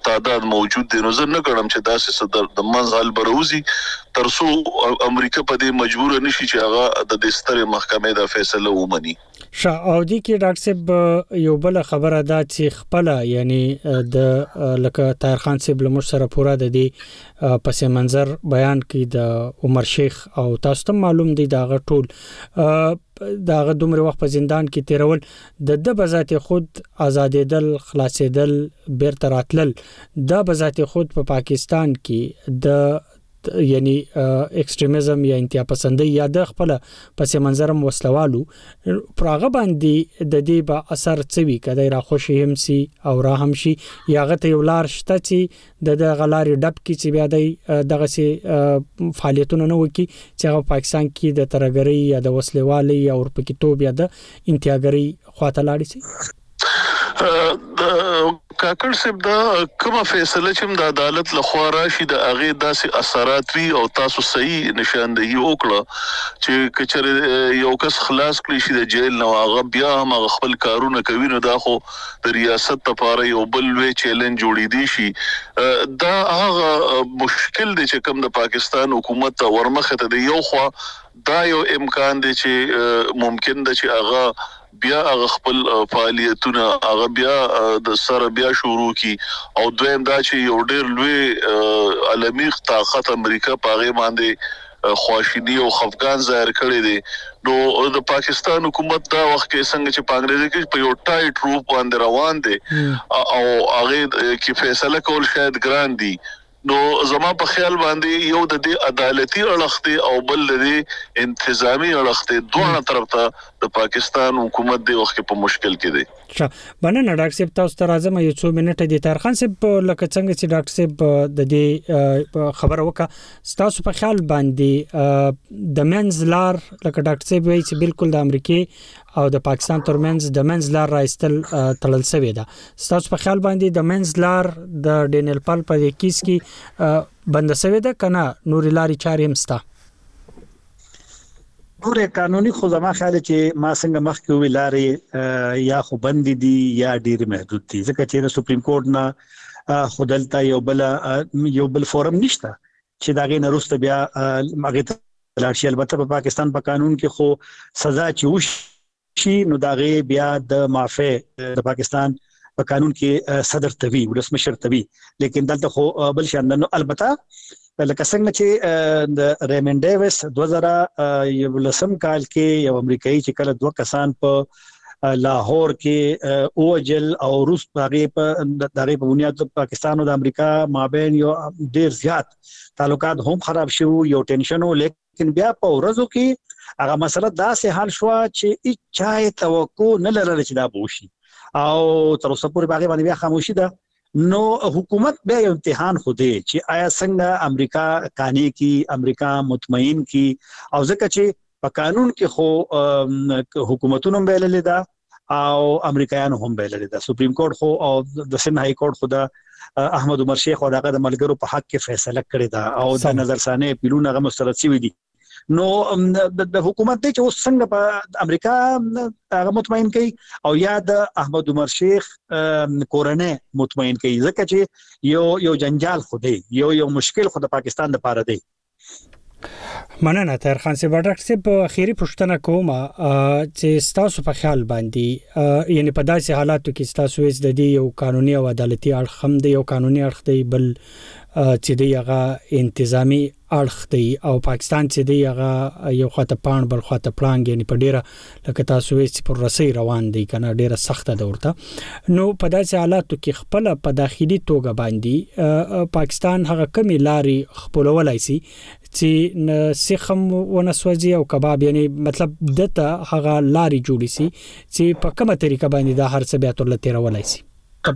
C: تعداد موجود دی. نو زه نه ګڼم چې داسې څه د منځ حل بروزي ترڅو امریکا په دې مجبور نشي چې هغه د سترې محکمې د فیصله ومني.
A: او دي کې ډاکټر صاحب یو بل خبره ده چې خپل یعنی د لکه طاهر خان صاحب له مشره پورا د دې پس منظر بیان کې د عمر شیخ او تاسو ته معلوم دي دا ټول داغه دومره وخت په زندان کې تیرول د بذات خود آزادېدل خلاصېدل بیرته راتلل د بذات خود په پاکستان کې د یعنی ایکستریمزم یا انتها پسندي یا د خپل پس منظرم وسلوالو پراغه باندې د دې به اثر څوي کله را خوشي هم سي او را هم شي یا غته یو لار شته چې د غلاري ډب کې چې بیا د دغه سي فعالیتونه نه وکي چې پاکستان کې د ترګري یا د وسلوالي او پکې توب یا د انتهاګري خواته لاړ شي.
C: کاکړ صاحب دا کومه فیصله چې د عدالت لخوا راشي د هغه داسې اثرات وی او تاسو صحیح نشاندهي وکړه چې کچره یو کس خلاص کړی شي د جیل نو هغه بیا هم خپل کارونه کوي نو دا خو د ریاست لپاره یو بل وی چیلنج جوړی دی شي. دا هغه مشکل دی چې کوم د پاکستان حکومت ورمخه ته دی. یو خو دا یو امکان دی چې ممکن دی چې هغه بیا هغه خپل فعالیتونه هغه بیا د سره بیا شروع کی او دویم دا چې یو ډېر لوی عالمي طاقت امریکا پاغه باندې خواشینی او خفقان ظاهر کړی دی. نو د پاکستان حکومت دا وخت کې څنګه چې پانګریزي کې په یو ټایټ روپ باندې روان دي او هغه کې فیصله کول شاید ګران دي. نو زما په خیال باندې یو د دې عدالتي اړخته او بل د انتظامی اړخته دوه طرف ته د پاکستان حکومت د وخت په مشکل کې دی.
A: باندې ډاکټر صاحب تاسو ته راځم یو څو منټه د طاهر خان صاحب لکه څنګه چې ډاکټر صاحب د دې خبره وکړه تاسو په خیال باندې د منځلار لکه ډاکټر صاحب وایي چې بالکل د امریکای او د پاکستان ترمنځ د منځلار راستل تړل شوی ده. تاسو په خیال باندې د منځلار د ډینل پال په کیس کې بند شوی ده کنه نور لاري چارې هم ستا؟
F: نور قانوني خو زما خیال چې ما څنګه مخکې ویلاري یا خو بند دي یا ډیر محدود دي ځکه چې د سپریم کورټ نه خودلته یو بل فورم نشته چې دا غي نه روسته بیا ماګه تلاشي. البته په پاکستان په قانون کې خو سزا چې شي نو دا غي بیا د معافی د پاکستان په قانون کې صدر توی ولسمشر توی لیکن دلته خو بل شان نو البته لکه څنګه چې د ریمن ډیویس 2011 کال کې یو امریکایي چې کله دوه کسان په لاهور کې اوجل او روس په دغه بنیاد پاکستان او د امریکا مابین یو ډیر زیات تعلقات هم خراب شو یو ټینشن لیکن بیا په ورځو کې هغه مسله داسې حل شو چې اچای توقع نه لرل چې دا بوشي او تر اوسه پورې باغې باندې بیا خاموشي ده. نو حکومت به یو امتحان خوده چې آیا څنګه امریکا قانع کی امریکا مطمئن کی او ځکه چې په قانون کې خو حکومتونو بیل لیدا او امریکایانو هم بیل لیدا. سپریم کورټ خو او د سن هاي کورټ خو د احمد عمر شیخ او دغه د ملګرو په حق کې فیصله کړې ده او د نظرثانه پیلونه غو مسترد شوی دي. نو د حکومت ته چې اوس څنګه په امریکا هغه مطمئن کوي او یا د احمد عمر شیخ کورنۍ مطمئن کوي ځکه چې یو جنجال خو دی یو مشکل خو د پاکستان لپاره دی.
A: مننه طاهر خان صاحب. ډاکټر صاحب اخیری پوښتنه کوم چې تاسو په خیال باندې یعنی په داسې حالاتو کې تاسو وایي د دې یو قانوني او عدالتي اړخ هم دی یو قانوني اړخ دی بل چې دی هغه انتظامی اړخ دی او پاکستان چې دی هغه یو خاطه پان بل خاطه پلانګ یعنی په ډیره لکه تاسو وایي چې پر رسۍ روان دی کنه ډیره سخته ده ورته. نو په داسې حالاتو کې خپل په داخلي توګه باندې پاکستان هغه کمی لاري خپلولای شي چې سیخم ونسوځي او کباب یعنی مطلب دته هغه لاري جوړی شي چې په کومه طریقه باندې دا هر څه بیا تر لته راولای شي.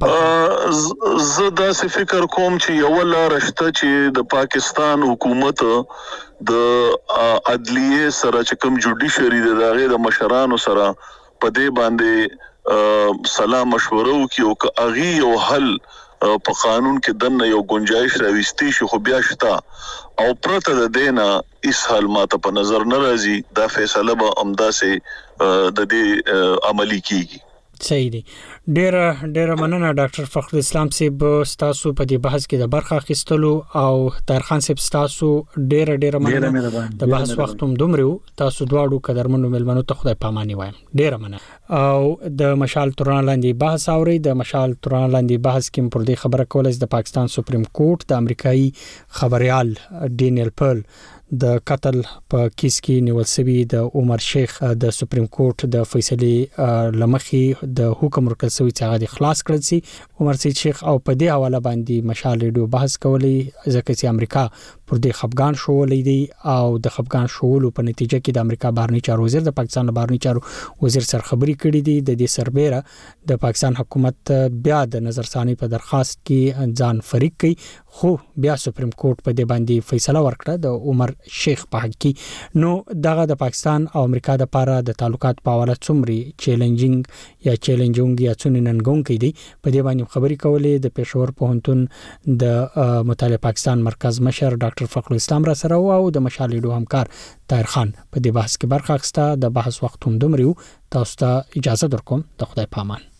C: زه داسې فکر کوم چې یو لار شته چې د پاکستان حکومت د عدلیه سره چې کوم جوډیشری د دغه د مشرانو سره په دې باندې سلام مشوره وکي او اغي یو حل په قانون کې دنه یو گنجائش راوستي شي خو بیا شته او پرته د دینا اس حل ماته په نظر ناراضي دا فیصله به امدا سي د دې عملی کیږي.
A: صحیح دی. ډېر مننه ډاکټر فخر اسلام صاحب تاسو په دې بحث کې د برخه اخیستلو او طاهر خان صاحب تاسو ډېر مننه د بحث وخت هم دومره تاسو دواړو قدرمنو ملمنو ته خدای پاماني وایم ډېر مننه او د مشال توران لاندې بحث اوري د مشال توران لاندې بحث کې پر دې خبره کولای د پاکستان سپریم کورټ د امریکایي خبريال ډینیل پرل د قتل په کیس کې نیول شوی د عمر شیخ د سپریم کورټ د فیصله لمخي د حکم ورکړ شوی چې هغه خلاص کړل شي عمر شیخ او په دې حواله باندې مشال ریډیو بحث کولی ځکه چې امریکا پر دې خفقان شولې دی او د خفقان شولو په نتیجه کې د امریکا بهرنی چارو وزیر د پاکستان بهرنی چارو وزیر سره خبري کړې دي د دې سربېره د پاکستان حکومت بیا د نظرثانی په درخواست کې ځان فریق کړي خو بیا سپریم کورټ په دې باندې فیصله ورکړه د عمر شیخ په حق کې نو دغه د پاکستان او امریکا د لپاره د تعلقات په حواله څومره چیلنجینګ یا ننګون کې دي په دې باندې خبري کولې د پېښور پوهنتون د مطالعه پاکستان مرکز مشر ډاکټر فخر اسلام را سره او د مشال ریډیو همکار طاهر خان په دې بحث کې برخه اخیسته د بحث وخت هم دومره تاسو ته اجازه درکوم د خدای پامان